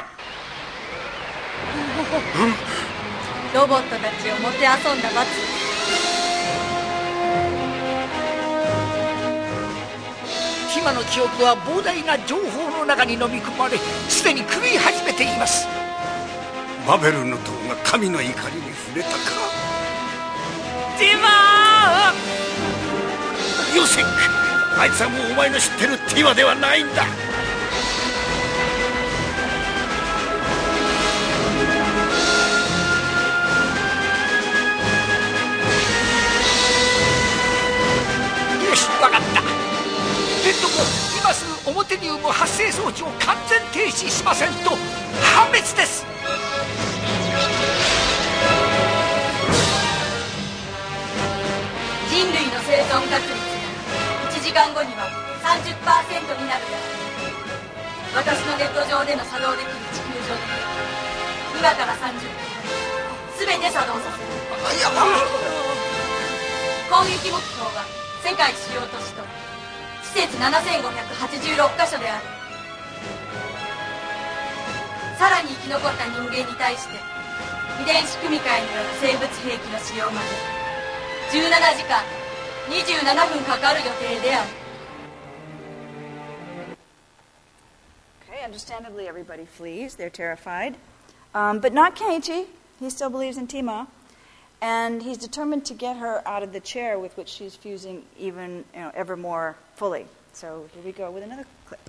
ロボットたちをもてあそんだ罰。 ティマの記憶は膨大な情報の中に飲み込まれ、すでに狂い始めています。 バベルの塔が神の怒りに触れたか。 ティマー！ヨセック、あいつはもうお前の知ってるティマではないんだ。よし、わかった。レッドも今すぐオモテニウム発生装置を完全停止しませんと破滅です。 人類の生存確率がいちじかんごには さんじゅっパーセント になるから、私のネット上での作動できる地球上で今からさんじゅっぷん全て作動させる。攻撃目標は世界主要都市と施設ななせんごひゃくはちじゅうろくかしょである。さらに生き残った人間に対して遺伝子組み換えによる生物兵器の使用までじゅうななじかんにじゅうななふんかかる予定である。 Okay, understandably everybody flees. They're terrified. Um, but not Kenichi. He still believes in Tima. And he's determined to get her out of the chair with which she's fusing even, you know, ever more fully. So here we go with another clip.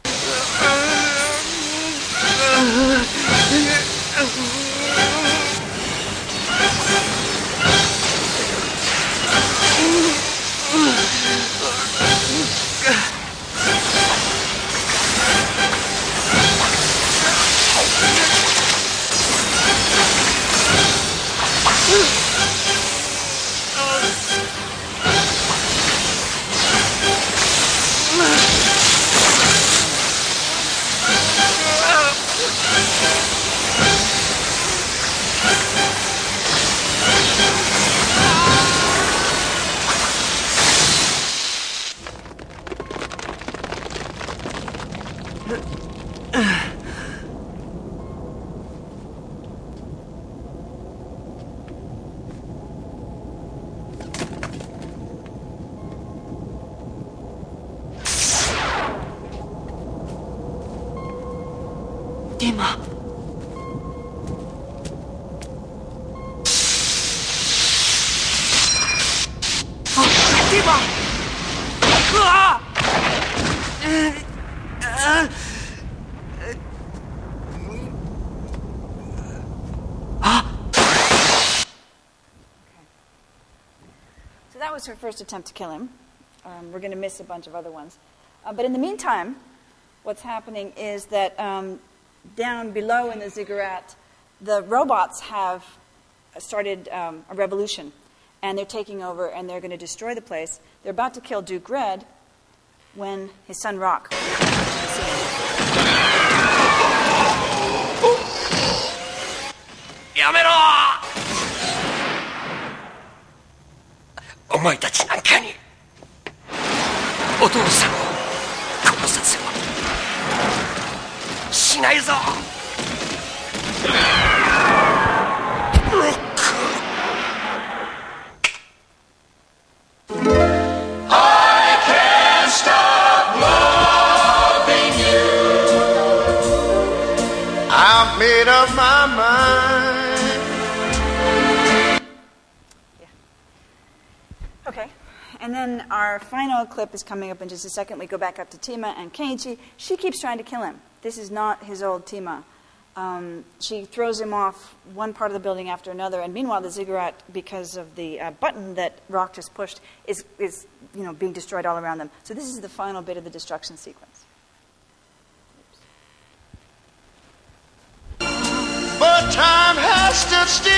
ディマ。あ、ディマ。うわっ。 So that was her first attempt to kill him. Um, we're going to miss a bunch of other ones. Uh, but in the meantime, what's happening is that um, down below in the ziggurat, the robots have started um, a revolution. And they're taking over, and they're going to destroy the place. They're about to kill Duke Red when his son Rock comes to the scene. やめろ！お前たちなんかにお父さんを殺させはしないぞ。ロック。 Made up my mind. Yeah. Okay. And then our final clip is coming up in just a second. We go back up to Tima and Kenichi. She keeps trying to kill him. This is not his old Tima. Um, she throws him off one part of the building after another. And meanwhile, the ziggurat, because of the uh, button that Rock just pushed, is, is you know, being destroyed all around them. So this is the final bit of the destruction sequence. But time has stood still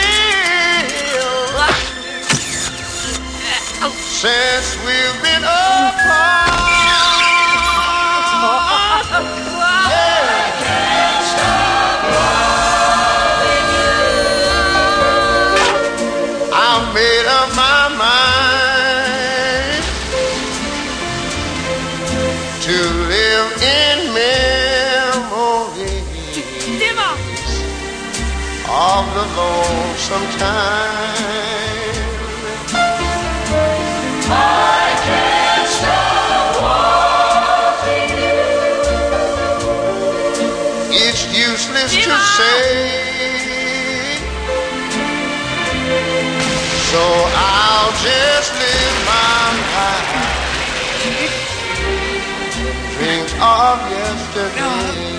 since we've been apart. Yeah. I can't stop loving you. I've made up my mind to live in memory of the lonesome time. I can't stop wanting you. It's useless to say, so I'll just live my life, drink of yesterday.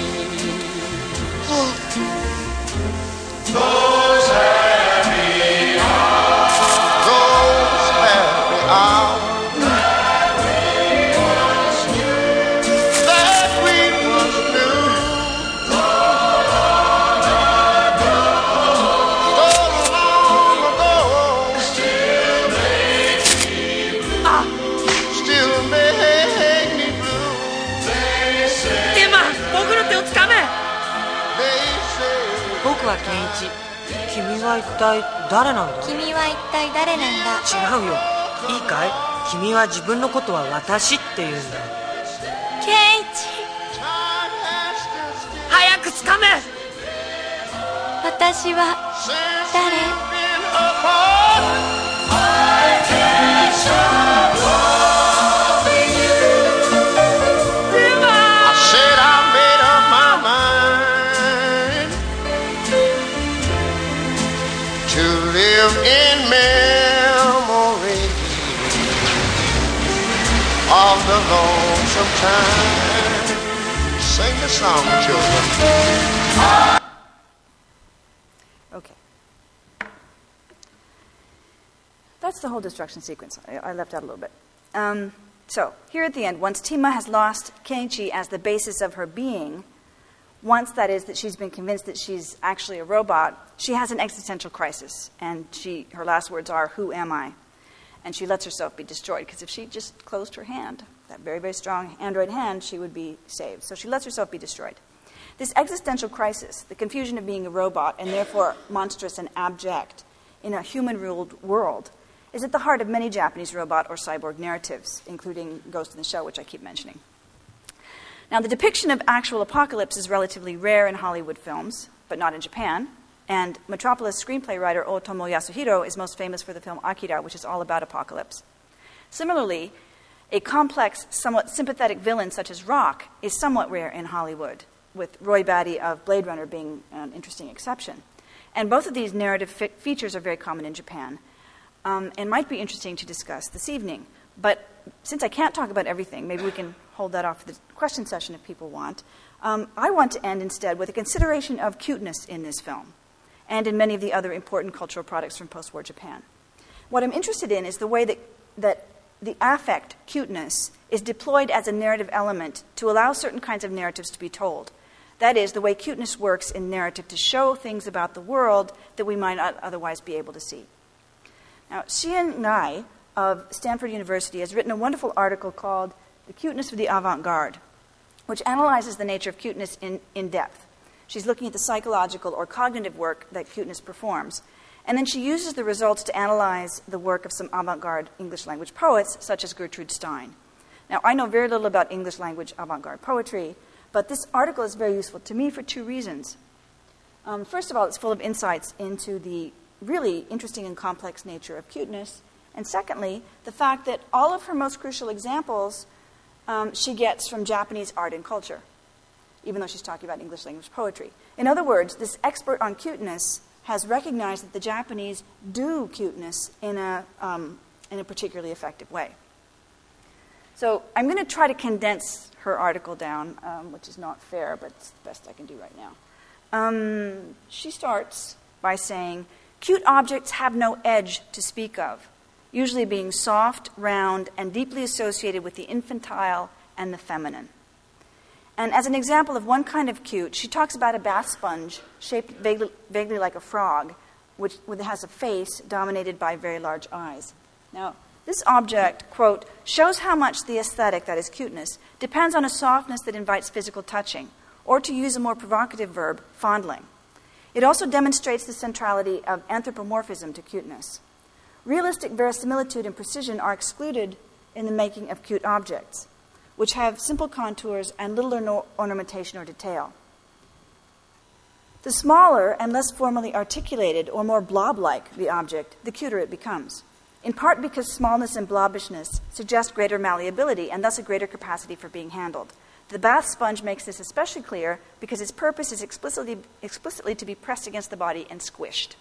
Those happy hours, those happy hours that we once knew, that we once knew, long ago, so long ago, still make me blue, ah. still make me blue. They say, ディマ、僕の手をつかめ。 they say. 僕はケンイチ。君は一体誰なんだ？ 君は一体誰なんだ？ 違うよ。いいかい？君は自分のことは私って言うんだ。 ケンイチ。 早くつかめ！ 私は誰？ In memory of the lonesome time. Sing the song, children. Okay. That's the whole destruction sequence. I, I left out a little bit. Um, so, here at the end, once Tima has lost Kenichi as the basis of her being, once, that is, that she's been convinced that she's actually a robot, she has an existential crisis. And she, her last words are, "Who am I?" And she lets herself be destroyed, because if she just closed her hand, that very, very strong android hand, she would be saved. So she lets herself be destroyed. This existential crisis, the confusion of being a robot and therefore monstrous and abject in a human-ruled world, is at the heart of many Japanese robot or cyborg narratives, including Ghost in the Shell, which I keep mentioning. Now, the depiction of actual apocalypse is relatively rare in Hollywood films, but not in Japan. And Metropolis screenplay writer Otomo Yasuhiro is most famous for the film Akira, which is all about apocalypse. Similarly, a complex, somewhat sympathetic villain such as Rock is somewhat rare in Hollywood. with Roy Batty of Blade Runner being an interesting exception. And both of these narrative fi- features are very common in Japan um, and might be interesting to discuss this evening. But since I can't talk about everything, maybe we can hold that off for the question session if people want. Um, I want to end instead with a consideration of cuteness in this film and in many of the other important cultural products from post-war Japan. What I'm interested in is the way that, that the affect, cuteness, is deployed as a narrative element to allow certain kinds of narratives to be told. That is, the way cuteness works in narrative to show things about the world that we might not otherwise be able to see. Now, Shien Ngai of Stanford University has written a wonderful article called The Cuteness of the Avant-Garde, which analyzes the nature of cuteness in, in depth. She's looking at the psychological or cognitive work that cuteness performs. And then she uses the results to analyze the work of some avant-garde English language poets, such as Gertrude Stein. Now, I know very little about English language avant-garde poetry, but this article is very useful to me for two reasons. Um, first of all, it's full of insights into the really interesting and complex nature of cuteness. And secondly, the fact that all of her most crucial examples um, she gets from Japanese art and culture, even though she's talking about English language poetry. In other words, this expert on cuteness has recognized that the Japanese do cuteness in a, um, in a particularly effective way. So I'm going to try to condense her article down, um, which is not fair, but it's the best I can do right now. Um, she starts by saying, cute objects have no edge to speak of, usually being soft, round, and deeply associated with the infantile and the feminine. And as an example of one kind of cute, she talks about a bath sponge shaped vaguely, vaguely like a frog, which, which has a face dominated by very large eyes. Now, this object, quote, shows how much the aesthetic, that is cuteness, depends on a softness that invites physical touching, or to use a more provocative verb, fondling. It also demonstrates the centrality of anthropomorphism to cuteness. Realistic verisimilitude and precision are excluded in the making of cute objects, which have simple contours and little or no ornamentation or detail. The smaller and less formally articulated or more blob-like the object, the cuter it becomes, in part because smallness and blobbishness suggest greater malleability and thus a greater capacity for being handled. The bath sponge makes this especially clear because its purpose is explicitly, explicitly to be pressed against the body and squished.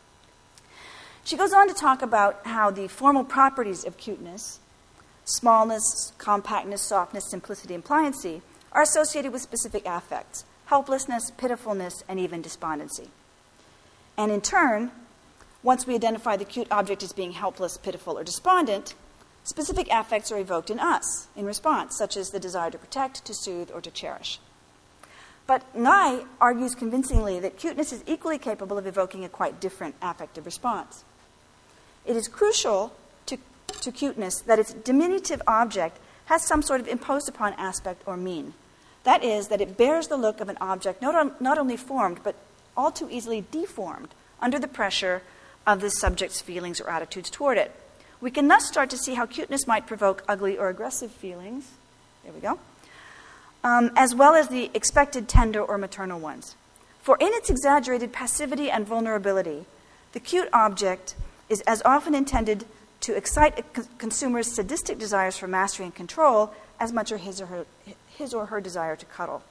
She goes on to talk about how the formal properties of cuteness, smallness, compactness, softness, simplicity, and pliancy, are associated with specific affects, helplessness, pitifulness, and even despondency. And in turn, once we identify the cute object as being helpless, pitiful, or despondent, specific affects are evoked in us in response, such as the desire to protect, to soothe, or to cherish. But Ngai argues convincingly that cuteness is equally capable of evoking a quite different affective response. It is crucial to, to cuteness that its diminutive object has some sort of imposed upon aspect or mean. That is, that it bears the look of an object not, on, not only formed, but all too easily deformed under the pressure of the subject's feelings or attitudes toward it. We can thus start to see how cuteness might provoke ugly or aggressive feelings, there we go, um, as well as the expected tender or maternal ones. For in its exaggerated passivity and vulnerability, the cute object is as often intended to excite a c- consumer's sadistic desires for mastery and control as much as his or her, his or her desire to cuddle.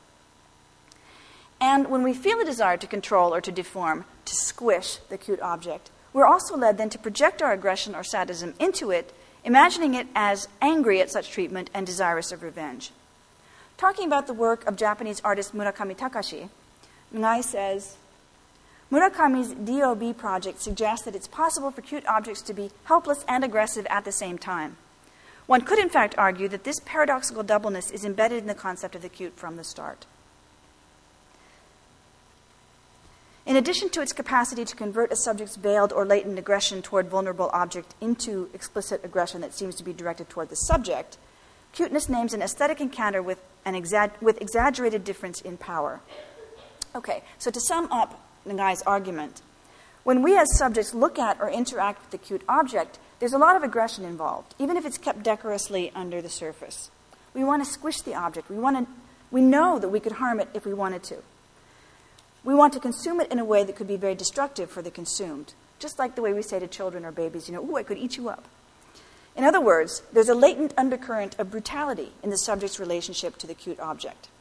And when we feel a desire to control or to deform, to squish the cute object, we're also led then to project our aggression or sadism into it, imagining it as angry at such treatment and desirous of revenge. Talking about the work of Japanese artist Murakami Takashi, Ngai says, Murakami's D O B project suggests that it's possible for cute objects to be helpless and aggressive at the same time. One could in fact argue that this paradoxical doubleness is embedded in the concept of the cute from the start. In addition to its capacity to convert a subject's veiled or latent aggression toward vulnerable object into explicit aggression that seems to be directed toward the subject, cuteness names an aesthetic encounter with, an exa- with exaggerated difference in power. Okay, so to sum up Ngai's argument, when we as subjects look at or interact with the cute object, there's a lot of aggression involved, even if it's kept decorously under the surface. We want to squish the object. We want to, we know that we could harm it if we wanted to. We want to consume it in a way that could be very destructive for the consumed, just like the way we say to children or babies, you know, ooh, I could eat you up. In other words, there's a latent undercurrent of brutality in the subject's relationship to the cute object.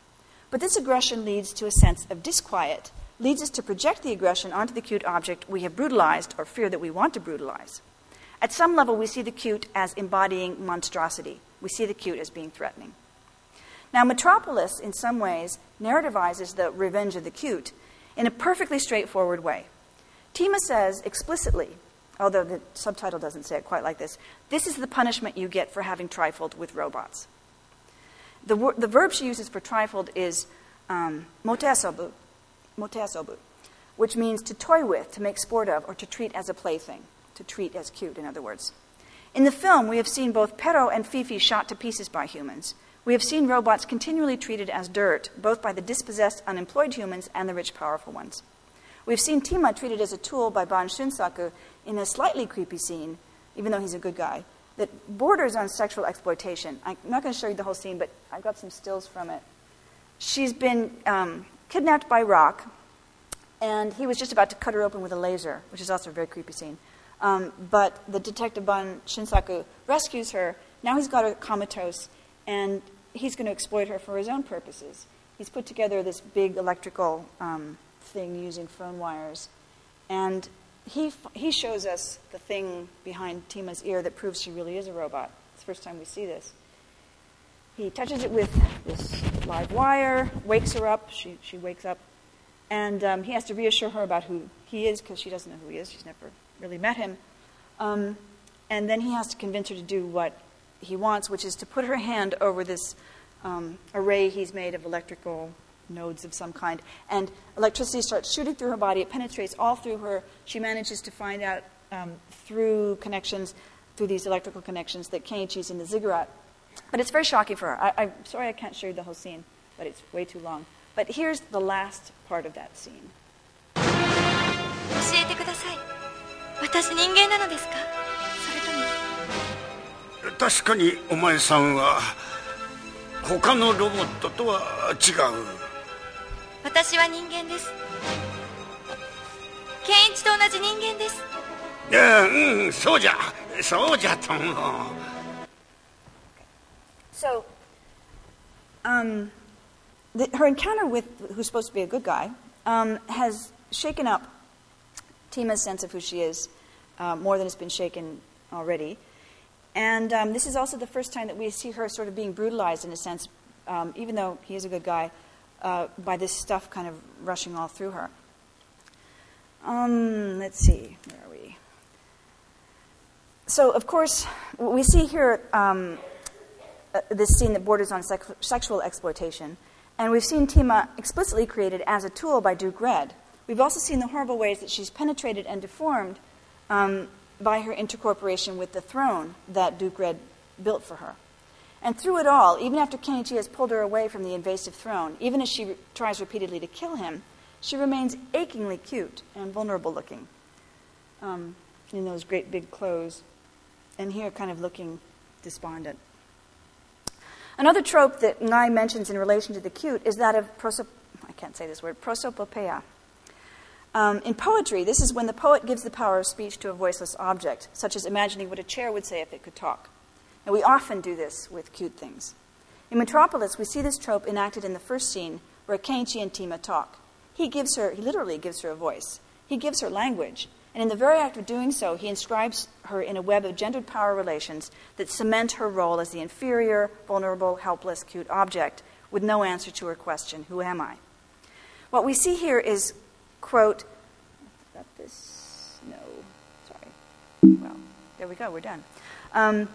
But this aggression leads to a sense of disquiet, leads us to project the aggression onto the cute object we have brutalized or fear that we want to brutalize. At some level, we see the cute as embodying monstrosity. We see the cute as being threatening. Now, Metropolis, in some ways, narrativizes the revenge of the cute in a perfectly straightforward way. Tima says explicitly, although the subtitle doesn't say it quite like this, this is the punishment you get for having trifled with robots. The, wor- the verb she uses for trifled is um, moteasobu, moteasobu, which means to toy with, to make sport of, or to treat as a plaything, to treat as cute, in other words. In the film, we have seen both Pero and Fifi shot to pieces by humans. We have seen robots continually treated as dirt, both by the dispossessed, unemployed humans and the rich, powerful ones. We've seen Tima treated as a tool by Ban Shunsaku in a slightly creepy scene, even though he's a good guy, that borders on sexual exploitation. I'm not going to show you the whole scene, but I've got some stills from it. She's been um, kidnapped by Rock, and he was just about to cut her open with a laser, which is also a very creepy scene. Um, but the detective Ban Shunsaku rescues her. Now he's got her comatose, and he's going to exploit her for his own purposes. He's put together this big electrical um, thing using phone wires, and he he shows us the thing behind Tima's ear that proves she really is a robot. It's the first time we see this. He touches it with this live wire, wakes her up. She she wakes up, and um, he has to reassure her about who he is because she doesn't know who he is. She's never really met him, um, and then he has to convince her to do what he wants, which is to put her hand over this um, array he's made of electrical nodes of some kind, and electricity starts shooting through her body. It penetrates all through her. She manages to find out um, through connections, through these electrical connections, that Kenichi's in the ziggurat. But it's very shocking for her. I, I'm sorry I can't show you the whole scene, but it's way too long. But here's the last part of that scene. 教えてください。私人間なのですか？それとも。 確かにお前さんは他のロボットとは違う。 私は人間です。ケンイチと同じ人間です。 いや、うん、そうじゃ、そうじゃと思う。 So, um, the, her encounter with who's supposed to be a good guy um, has shaken up Tima's sense of who she is uh, more than it's been shaken already. And um, this is also the first time that we see her sort of being brutalized in a sense, um, even though he is a good guy, uh, by this stuff kind of rushing all through her. Um, let's see, where are we? So, of course, we see here um, uh, this scene that borders on sex- sexual exploitation. And we've seen Tima explicitly created as a tool by Duke Red. We've also seen the horrible ways that she's penetrated and deformed um, by her intercorporation with the throne that Duke Red built for her. And through it all, even after Kenichi has pulled her away from the invasive throne, even as she re- tries repeatedly to kill him, she remains achingly cute and vulnerable looking um, in those great big clothes, and here kind of looking despondent. Another trope that Ngai mentions in relation to the cute is that of prosop- I can't say this word, prosopopeia. Um, in poetry, this is when the poet gives the power of speech to a voiceless object, such as imagining what a chair would say if it could talk. And we often do this with cute things. In Metropolis, we see this trope enacted in the first scene where Kenichi and Tima talk. He gives her, he literally gives her a voice. He gives her language. And in the very act of doing so, he inscribes her in a web of gendered power relations that cement her role as the inferior, vulnerable, helpless, cute object with no answer to her question, who am I? What we see here is, quote, got this? No, sorry. Well, there we go, we're done. Um,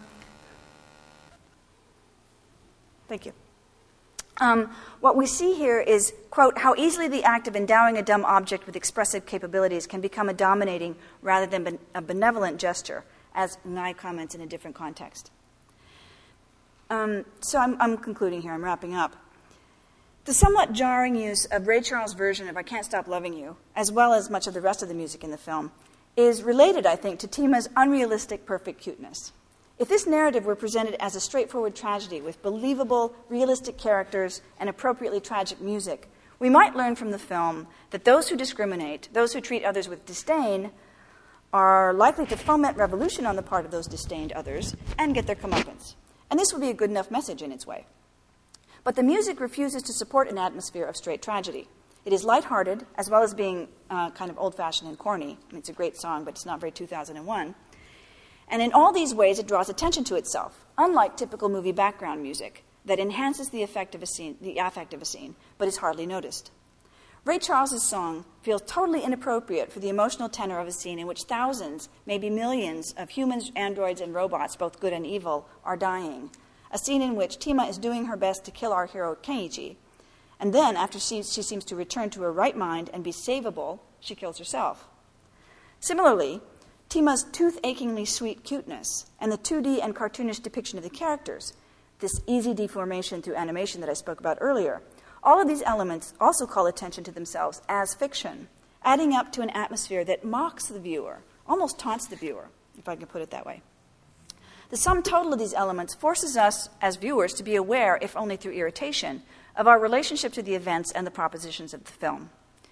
thank you. Um, what we see here is, quote, how easily the act of endowing a dumb object with expressive capabilities can become a dominating rather than ben- a benevolent gesture, as Ngai comments in a different context. Um, so I'm, I'm concluding here, I'm wrapping up. The somewhat jarring use of Ray Charles' version of I Can't Stop Loving You, as well as much of the rest of the music in the film, is related, I think, to Tima's unrealistic perfect cuteness. If this narrative were presented as a straightforward tragedy with believable, realistic characters and appropriately tragic music, we might learn from the film that those who discriminate, those who treat others with disdain, are likely to foment revolution on the part of those disdained others and get their comeuppance. And this would be a good enough message in its way. But the music refuses to support an atmosphere of straight tragedy. It is lighthearted, as well as being uh, kind of old-fashioned and corny. I mean, it's a great song, but it's not very two thousand one. And in all these ways, it draws attention to itself, unlike typical movie background music that enhances the effect of a scene, the affect of a scene, but is hardly noticed. Ray Charles's song feels totally inappropriate for the emotional tenor of a scene in which thousands, maybe millions, of humans, androids, and robots, both good and evil, are dying. A scene in which Tima is doing her best to kill our hero Kenichi, and then, after she, she seems to return to her right mind and be savable, she kills herself. Similarly, Tima's tooth-achingly sweet cuteness and the two D and cartoonish depiction of the characters, this easy deformation through animation that I spoke about earlier, all of these elements also call attention to themselves as fiction, adding up to an atmosphere that mocks the viewer, almost taunts the viewer, if I can put it that way. The sum total of these elements forces us as viewers to be aware, if only through irritation, of our relationship to the events and the propositions of the film.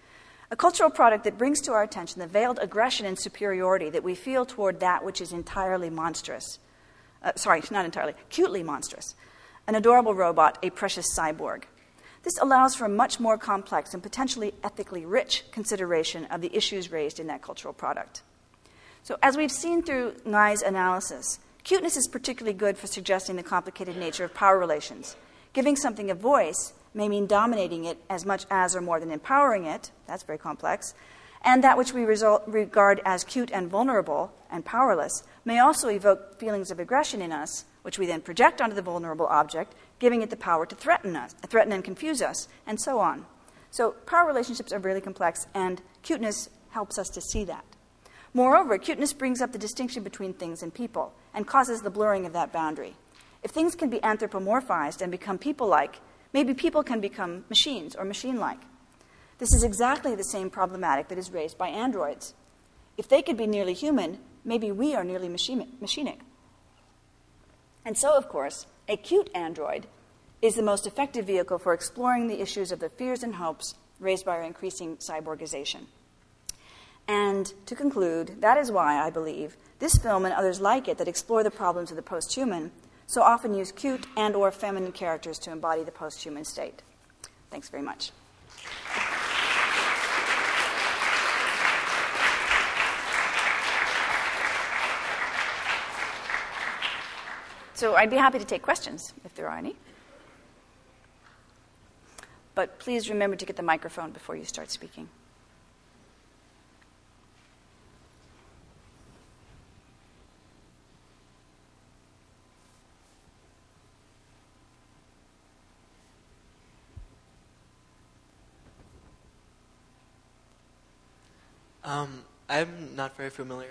A cultural product that brings to our attention the veiled aggression and superiority that we feel toward that which is entirely monstrous. Uh, sorry, not entirely, cutely monstrous. An adorable robot, a precious cyborg. This allows for a much more complex and potentially ethically rich consideration of the issues raised in that cultural product. So as we've seen through Ngai's analysis, cuteness is particularly good for suggesting the complicated nature of power relations. Giving something a voice may mean dominating it as much as or more than empowering it. That's very complex. And that which we result, regard as cute and vulnerable and powerless may also evoke feelings of aggression in us, which we then project onto the vulnerable object, giving it the power to threaten us, threaten and confuse us, and so on. So power relationships are really complex, and cuteness helps us to see that. Moreover, cuteness brings up the distinction between things and people and causes the blurring of that boundary. If things can be anthropomorphized and become people-like, maybe people can become machines or machine-like. This is exactly the same problematic that is raised by androids. If they could be nearly human, maybe we are nearly machine- machinic. And so, of course, a cute android is the most effective vehicle for exploring the issues of the fears and hopes raised by our increasing cyborgization. And to conclude, that is why I believe this film and others like it that explore the problems of the post-human so often use cute and or feminine characters to embody the post-human state. Thanks very much. So I'd be happy to take questions if there are any. But please remember to get the microphone before you start speaking. Um, I'm not very familiar.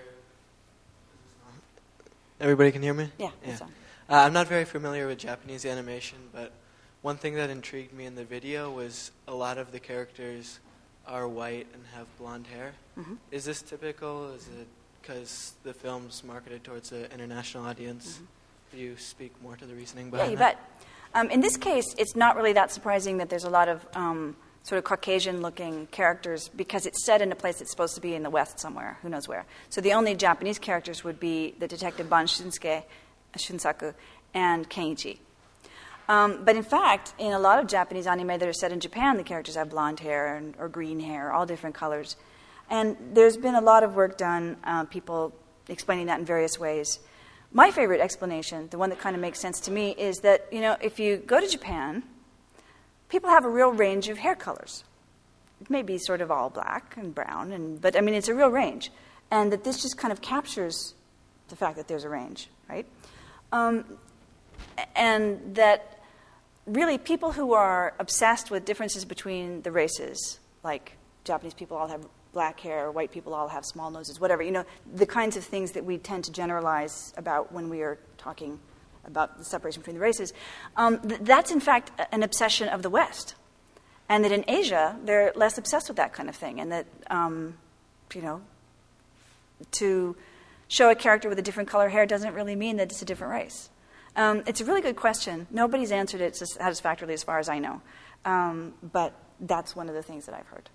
Everybody can hear me? Yeah. yeah. That's on. Uh, I'm not very familiar with Japanese animation, but one thing that intrigued me in the video was a lot of the characters are white and have blonde hair. Mm-hmm. Is this typical? Is it because the film's marketed towards an international audience? Mm-hmm. Do you speak more to the reasoning Yeah, behind you that? bet. Um, in this case, it's not really that surprising that there's a lot of um, sort of Caucasian-looking characters because it's set in a place that's supposed to be in the West somewhere, who knows where. So the only Japanese characters would be the detective Ban Shinsuke, Shunsaku, and Kenichi. Um, but in fact, in a lot of Japanese anime that are set in Japan, the characters have blonde hair and, or green hair, all different colors. And there's been a lot of work done, uh, people explaining that in various ways. My favorite explanation, the one that kind of makes sense to me, is that, you know, if you go to Japan, people have a real range of hair colors. It may be sort of all black and brown, and, but, I mean, it's a real range. And that this just kind of captures the fact that there's a range, right? Um, and that really people who are obsessed with differences between the races, like Japanese people all have black hair, white people all have small noses, whatever, you know, the kinds of things that we tend to generalize about when we are talking about the separation between the races, um, th- that's in fact an obsession of the West. And that in Asia, they're less obsessed with that kind of thing. And that, um, you know, to show a character with a different color hair doesn't really mean that it's a different race. Um, it's a really good question. Nobody's answered it satisfactorily as far as I know. Um, but that's one of the things that I've heard.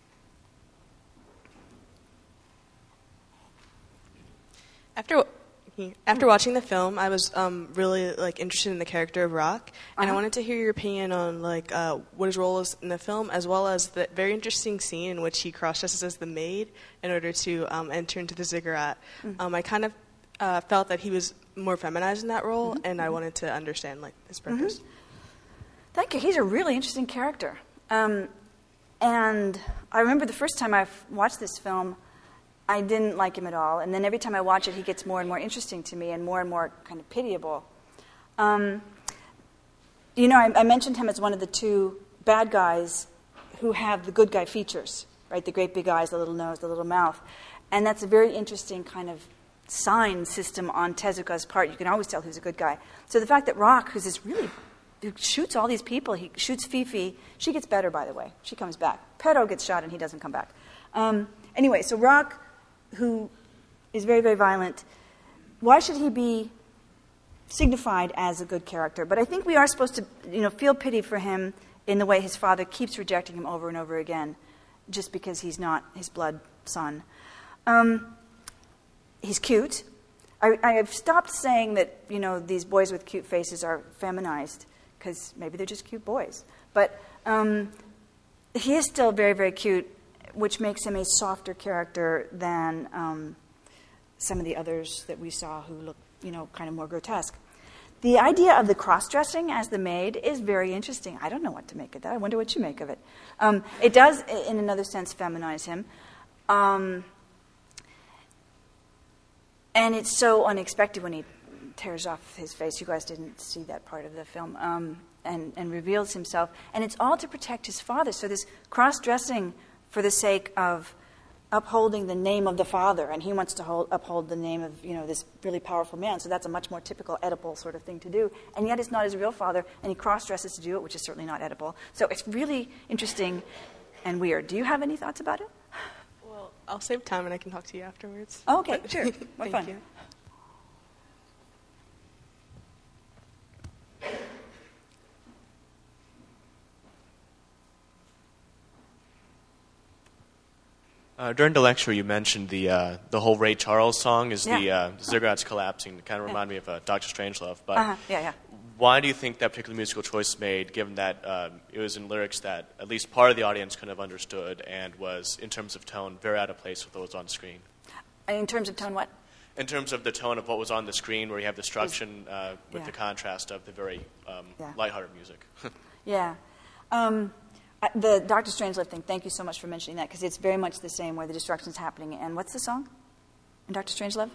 After After watching the film, I was um, really like interested in the character of Rock, and Uh-huh. I wanted to hear your opinion on like uh, what his role is in the film, as well as the very interesting scene in which he cross-dresses as the maid in order to um, enter into the ziggurat. Mhm. Um, I kind of uh, felt that he was more feminized in that role, Mhm. and I wanted to understand like his purpose. Thank you. He's a really interesting character. Um, and I remember the first time I watched this film, I didn't like him at all. And then every time I watch it, he gets more and more interesting to me and more and more kind of pitiable. Um, you know, I, I mentioned him as one of the two bad guys who have the good guy features, right? The great big eyes, the little nose, the little mouth. And that's a very interesting kind of sign system on Tezuka's part. You can always tell who's a good guy. So the fact that Rock, who's this really, who shoots all these people, he shoots Fifi. She gets better, by the way. She comes back. Pero gets shot and he doesn't come back. Um, anyway, so Rock, who is very, very violent, why should he be signified as a good character? But I think we are supposed to, you know, feel pity for him in the way his father keeps rejecting him over and over again, just because he's not his blood son. Um, he's cute. I, I have stopped saying that, you know, these boys with cute faces are feminized, because maybe they're just cute boys. But um, he is still very, very cute, which makes him a softer character than um, some of the others that we saw who look, you know, kind of more grotesque. The idea of the cross-dressing as the maid is very interesting. I don't know what to make of that. I wonder what you make of it. Um, it does, in another sense, feminize him. Um, and it's so unexpected when he tears off his face. You guys didn't see that part of the film. Um, and, and reveals himself. And it's all to protect his father. So this cross-dressing for the sake of upholding the name of the father, and he wants to hold, uphold the name of, you know, this really powerful man. So that's a much more typical Oedipal sort of thing to do. And yet it's not his real father, and he cross-dresses to do it, which is certainly not Oedipal. So it's really interesting and weird. Do you have any thoughts about it? Well, I'll save time and I can talk to you afterwards. Oh, okay, But- sure. What Thank fun. you. Uh, during the lecture, you mentioned the uh, the whole Ray Charles song is the Yeah. uh, ziggurat's collapsing. It kind of reminded me of uh, Doctor Strangelove. But Uh-huh. Yeah, yeah. why do you think that particular musical choice was made, given that uh, it was in lyrics that at least part of the audience kind of understood and was, in terms of tone, very out of place with what was on screen? In terms of tone, what? In terms of the tone of what was on the screen, where you have destruction uh, with Yeah. the contrast of the very um, Yeah. lighthearted music. Yeah. Um, I- the Doctor Strangelove thing, thank you so much for mentioning that, because it's very much the same where the destruction's happening. And what's the song in Doctor Strangelove?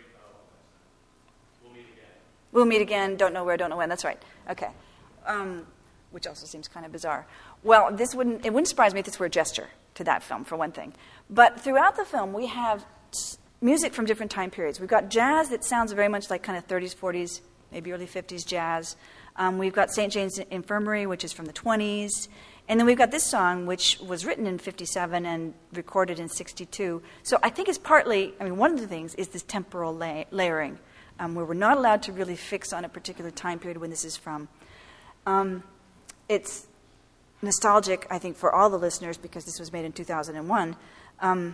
We'll meet again, don't know where, don't know when. That's right. Okay. Um, which also seems kind of bizarre. Well, this wouldn't, it wouldn't surprise me if this were a gesture to that film, for one thing. But throughout the film, we have s- music from different time periods. We've got jazz that sounds very much like kind of thirties, forties, maybe early fifties jazz. Um, we've got Saint Jane's Infirmary, which is from the twenties. And then we've got this song, which was written in fifty-seven and recorded in sixty-two. So I think it's partly, I mean, one of the things is this temporal la- layering, um, where we're not allowed to really fix on a particular time period when this is from. Um, it's nostalgic, I think, for all the listeners, because this was made in two thousand one. Um,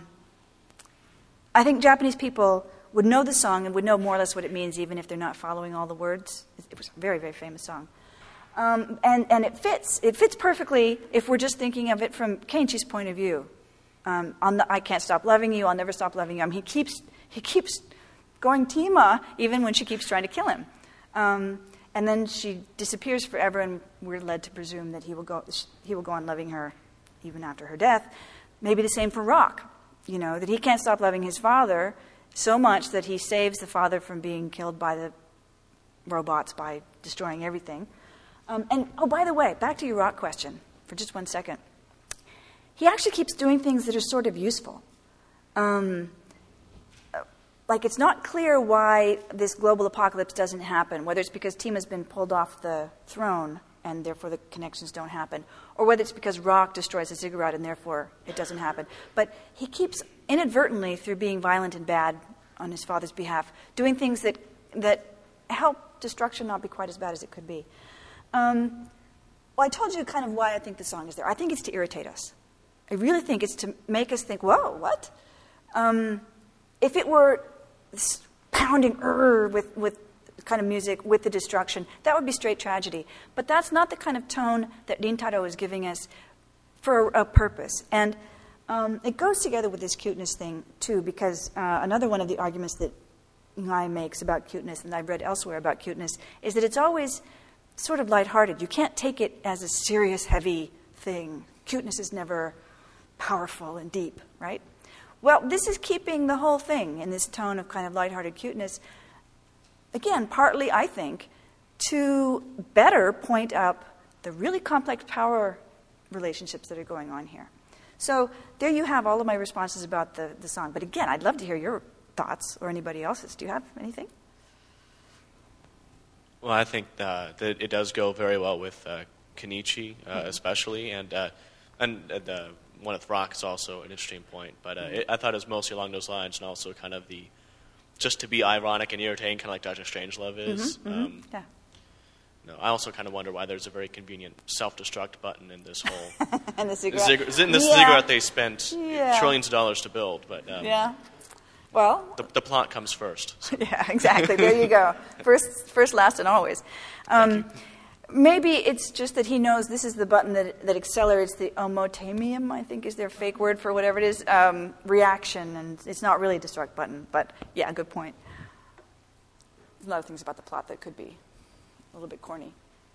I think Japanese people would know the song and would know more or less what it means, even if they're not following all the words. It was a very, very famous song. Um, and, and it fits. It fits perfectly if we're just thinking of it from Kenichi's point of view. Um, I'll n- I can't stop loving you. I'll never stop loving you. I mean, he keeps he keeps going Tima even when she keeps trying to kill him. Um, and then she disappears forever, and we're led to presume that he will go he will go on loving her even after her death. Maybe the same for Rock. You know, that he can't stop loving his father so much that he saves the father from being killed by the robots by destroying everything. Um, and, oh, by the way, back to your Rock question for just one second. He actually keeps doing things that are sort of useful. Um, like, it's not clear why this global apocalypse doesn't happen, whether it's because Tima's been pulled off the throne and therefore the connections don't happen, or whether it's because Rock destroys the ziggurat and therefore it doesn't happen. But he keeps inadvertently, through being violent and bad on his father's behalf, doing things that, that help destruction not be quite as bad as it could be. Um, well, I told you kind of why I think the song is there. I think it's to irritate us. I really think it's to make us think, whoa, what? Um, if it were s- pounding er, with, with kind of music with the destruction. That would be straight tragedy. But that's not the kind of tone that Rintaro is giving us for a, a purpose. And um, it goes together with this cuteness thing, too, because uh, another one of the arguments that Ngai makes about cuteness, and I've read elsewhere about cuteness, is that it's always sort of lighthearted. You can't take it as a serious, heavy thing. Cuteness is never powerful and deep, right? Well, this is keeping the whole thing in this tone of kind of lighthearted cuteness. Again, partly, I think, to better point up the really complex power relationships that are going on here. So there you have all of my responses about the, the song. But again, I'd love to hear your thoughts or anybody else's. Do you have anything? Well, I think uh, that it does go very well with uh, Kenichi, uh, Mm-hmm. especially, and uh, and uh, the one with Rock is also an interesting point. But uh, it, I thought it was mostly along those lines, and also kind of the just to be ironic and irritating, kind of like Doctor Strangelove is. Mm-hmm, mm-hmm. Um, yeah. No, I also kind of wonder why there's a very convenient self-destruct button in this whole. And the cigarette. Zig- in this yeah. cigarette they spent Yeah. trillions of dollars to build, but um, yeah. Well, the, the plot comes first. So. Yeah, exactly. There you go. First, first, last, and always. Um, maybe it's just that he knows this is the button that that accelerates the omotamium, I think is their fake word for whatever it is, um, reaction, and it's not really a destruct button. But yeah, good point. There's a lot of things about the plot that could be a little bit corny.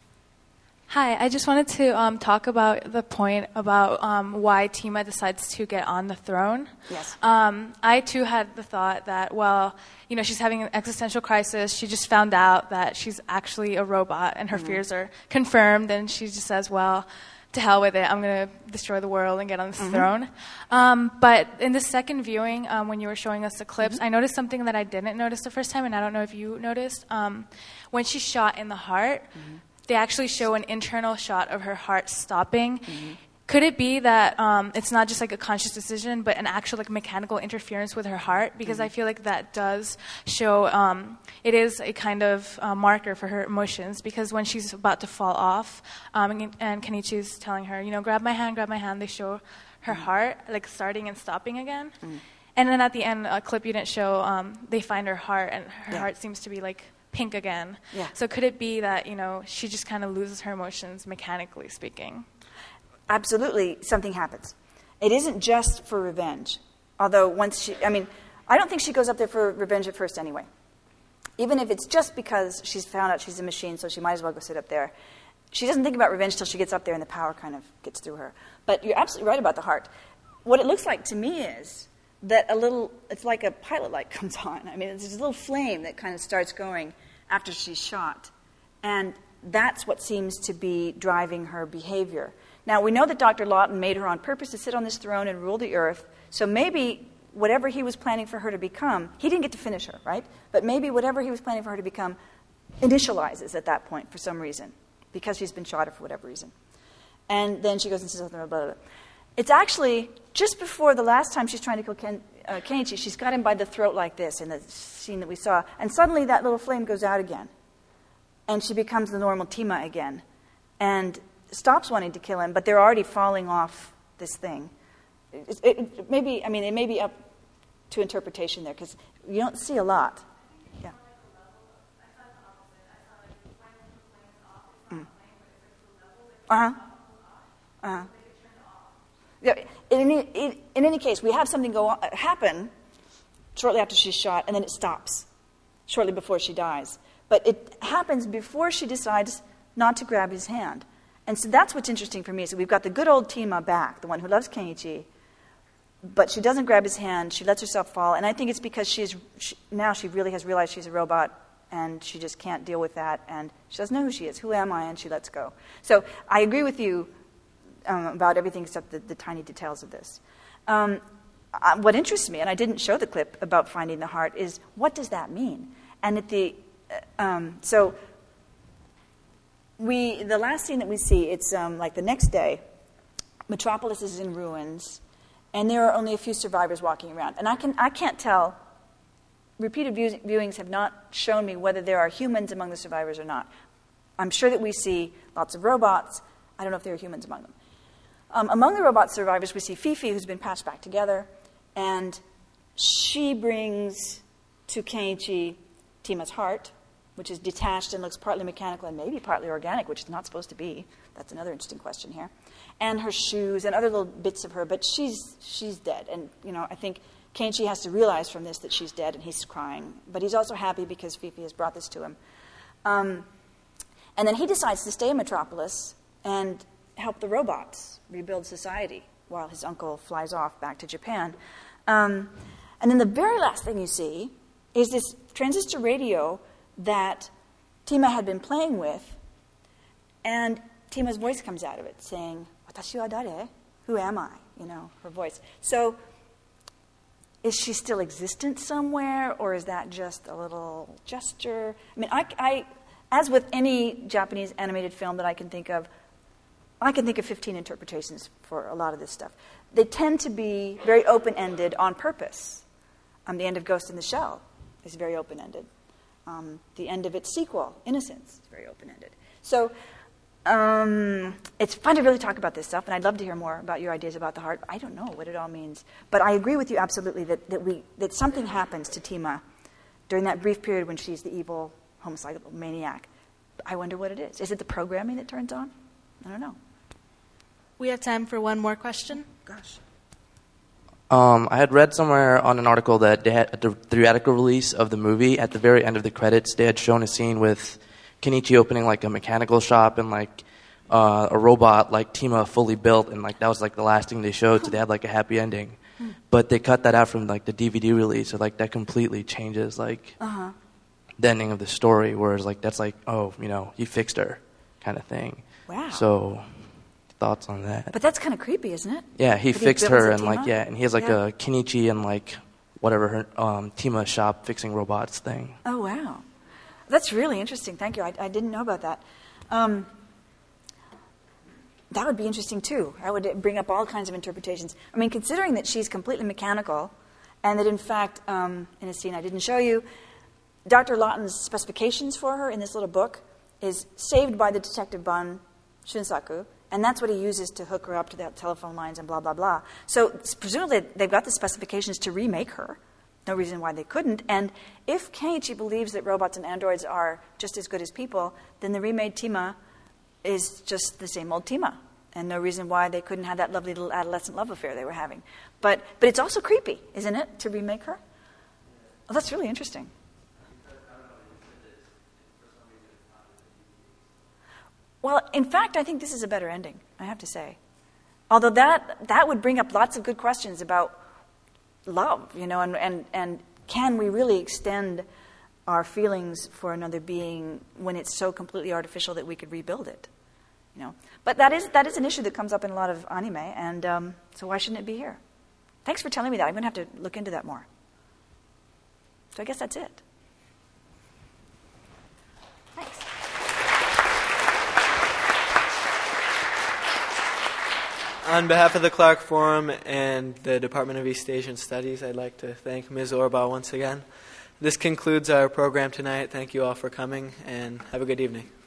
Hi, I just wanted to um, talk about the point about um, why Tima decides to get on the throne. Yes. Um, I, too, had the thought that, well, you know, she's having an existential crisis. She just found out that she's actually a robot, and her Mhm. fears are confirmed, and she just says, well, to hell with it. I'm going to destroy the world and get on this Mhm. throne. Um, but in the second viewing, um, when you were showing us the clips, Mhm. I noticed something that I didn't notice the first time, and I don't know if you noticed. Um, when she's shot in the heart, Mhm. they actually show an internal shot of her heart stopping. Could it be that um, it's not just like a conscious decision, but an actual like mechanical interference with her heart? Because I feel like that does show um, it is a kind of uh, marker for her emotions. Because when she's about to fall off, um, and, and Kenichi's telling her, you know, grab my hand, grab my hand, they show her heart like starting and stopping again. And then at the end, a clip you didn't show, um, they find her heart, and her Yeah. heart seems to be like pink again. Yeah. So could it be that, you know, she just kind of loses her emotions, mechanically speaking? Absolutely, something happens. It isn't just for revenge. Although once she, I mean, I don't think she goes up there for revenge at first anyway. Even if it's just because she's found out she's a machine, so she might as well go sit up there. She doesn't think about revenge till she gets up there and the power kind of gets through her. But you're absolutely right about the heart. What it looks like to me is that a little, it's like a pilot light comes on. I mean, it's this little flame that kind of starts going after she's shot. And that's what seems to be driving her behavior. Now, we know that Doctor Lawton made her on purpose to sit on this throne and rule the earth, so maybe whatever he was planning for her to become, he didn't get to finish her, right? But maybe whatever he was planning for her to become initializes at that point for some reason, because she's been shot or for whatever reason. And then she goes and says, blah, blah, blah. It's actually just before the last time she's trying to kill Ken, uh, Kenichi, she's got him by the throat like this in the scene that we saw, and suddenly that little flame goes out again, and she becomes the normal Tima again, and stops wanting to kill him, but they're already falling off this thing. It, it, it maybe, I mean, it may be up to interpretation there, because you don't see a lot. Yeah. Mm. Uh-huh. Uh-huh. Yeah, in, any, in, in any case, we have something go on, happen shortly after she's shot, and then it stops shortly before she dies. But it happens before she decides not to grab his hand. And so that's what's interesting for me. So we've got the good old Tima back, the one who loves Kenichi, but she doesn't grab his hand. She lets herself fall. And I think it's because she's she, now she really has realized she's a robot, and she just can't deal with that. And she doesn't know who she is. Who am I? And she lets go. So I agree with you um, about everything except the, the tiny details of this. Um, uh, what interests me, and I didn't show the clip about finding the heart, is what does that mean? And at the uh, um, so. We, the last scene that we see, it's um, like the next day. Metropolis is in ruins, and there are only a few survivors walking around. And I, can, I can't tell. Repeated view, viewings have not shown me whether there are humans among the survivors or not. I'm sure that we see lots of robots. I don't know if there are humans among them. Um, among the robot survivors, we see Fifi, who's been patched back together, and she brings to Kenichi Tima's heart, which is detached and looks partly mechanical and maybe partly organic, which it's not supposed to be. That's another interesting question here. And her shoes and other little bits of her, but she's she's dead. And, you know, I think Kenichi has to realize from this that she's dead, and he's crying. But he's also happy because Fifi has brought this to him. Um, and then he decides to stay in Metropolis and help the robots rebuild society while his uncle flies off back to Japan. Um, and then the very last thing you see is this transistor radio that Tima had been playing with, and Tima's voice comes out of it saying, "Watashi wa dare?" Who am I? You know, her voice. So is she still existent somewhere, or is that just a little gesture? I mean, I, I, as with any Japanese animated film that I can think of, I can think of fifteen interpretations for a lot of this stuff. They tend to be very open-ended on purpose. Um, the end of Ghost in the Shell is very open-ended. Um, the end of its sequel, Innocence, is very open-ended. So um, it's fun to really talk about this stuff, and I'd love to hear more about your ideas about the heart. I don't know what it all means. But I agree with you absolutely that, that, we, that something happens to Tima during that brief period when she's the evil, homicidal maniac. I wonder what it is. Is it the programming that turns on? I don't know. We have time for one more question. Gosh. Um, I had read somewhere on an article that they had, at the theatrical release of the movie, at the very end of the credits, they had shown a scene with Kenichi opening like a mechanical shop and like uh, a robot like Tima fully built, and like that was like the last thing they showed, so they had like a happy ending. But they cut that out from like the D V D release, so like that completely changes like uh-huh. the ending of the story. Whereas like that's like, oh, you know, he fixed her, kind of thing. Wow. So. Thoughts on that? But that's kind of creepy, isn't it? Yeah, he that fixed he her a and like yeah, and he has like yeah. a Kenichi and like whatever her um, Tima shop fixing robots thing. Oh wow, that's really interesting. Thank you. I, I didn't know about that. Um, that would be interesting too. I would bring up all kinds of interpretations. I mean, considering that she's completely mechanical, and that in fact, um, in a scene I didn't show you, Doctor Lawton's specifications for her in this little book is saved by the detective Ban Shunsaku. And that's what he uses to hook her up to the telephone lines and blah, blah, blah. So presumably they've got the specifications to remake her. No reason why they couldn't. And if Kenichi believes that robots and androids are just as good as people, then the remade Tima is just the same old Tima. And no reason why they couldn't have that lovely little adolescent love affair they were having. But but it's also creepy, isn't it, to remake her? Well, that's really interesting. Well, in fact, I think this is a better ending, I have to say. Although that that would bring up lots of good questions about love, you know, and, and, and can we really extend our feelings for another being when it's so completely artificial that we could rebuild it, you know? But that is that is an issue that comes up in a lot of anime, and um, so why shouldn't it be here? Thanks for telling me that. I'm going to have to look into that more. So I guess that's it. Thanks. On behalf of the Clark Forum and the Department of East Asian Studies, I'd like to thank Miz Orbaugh once again. This concludes our program tonight. Thank you all for coming, and have a good evening.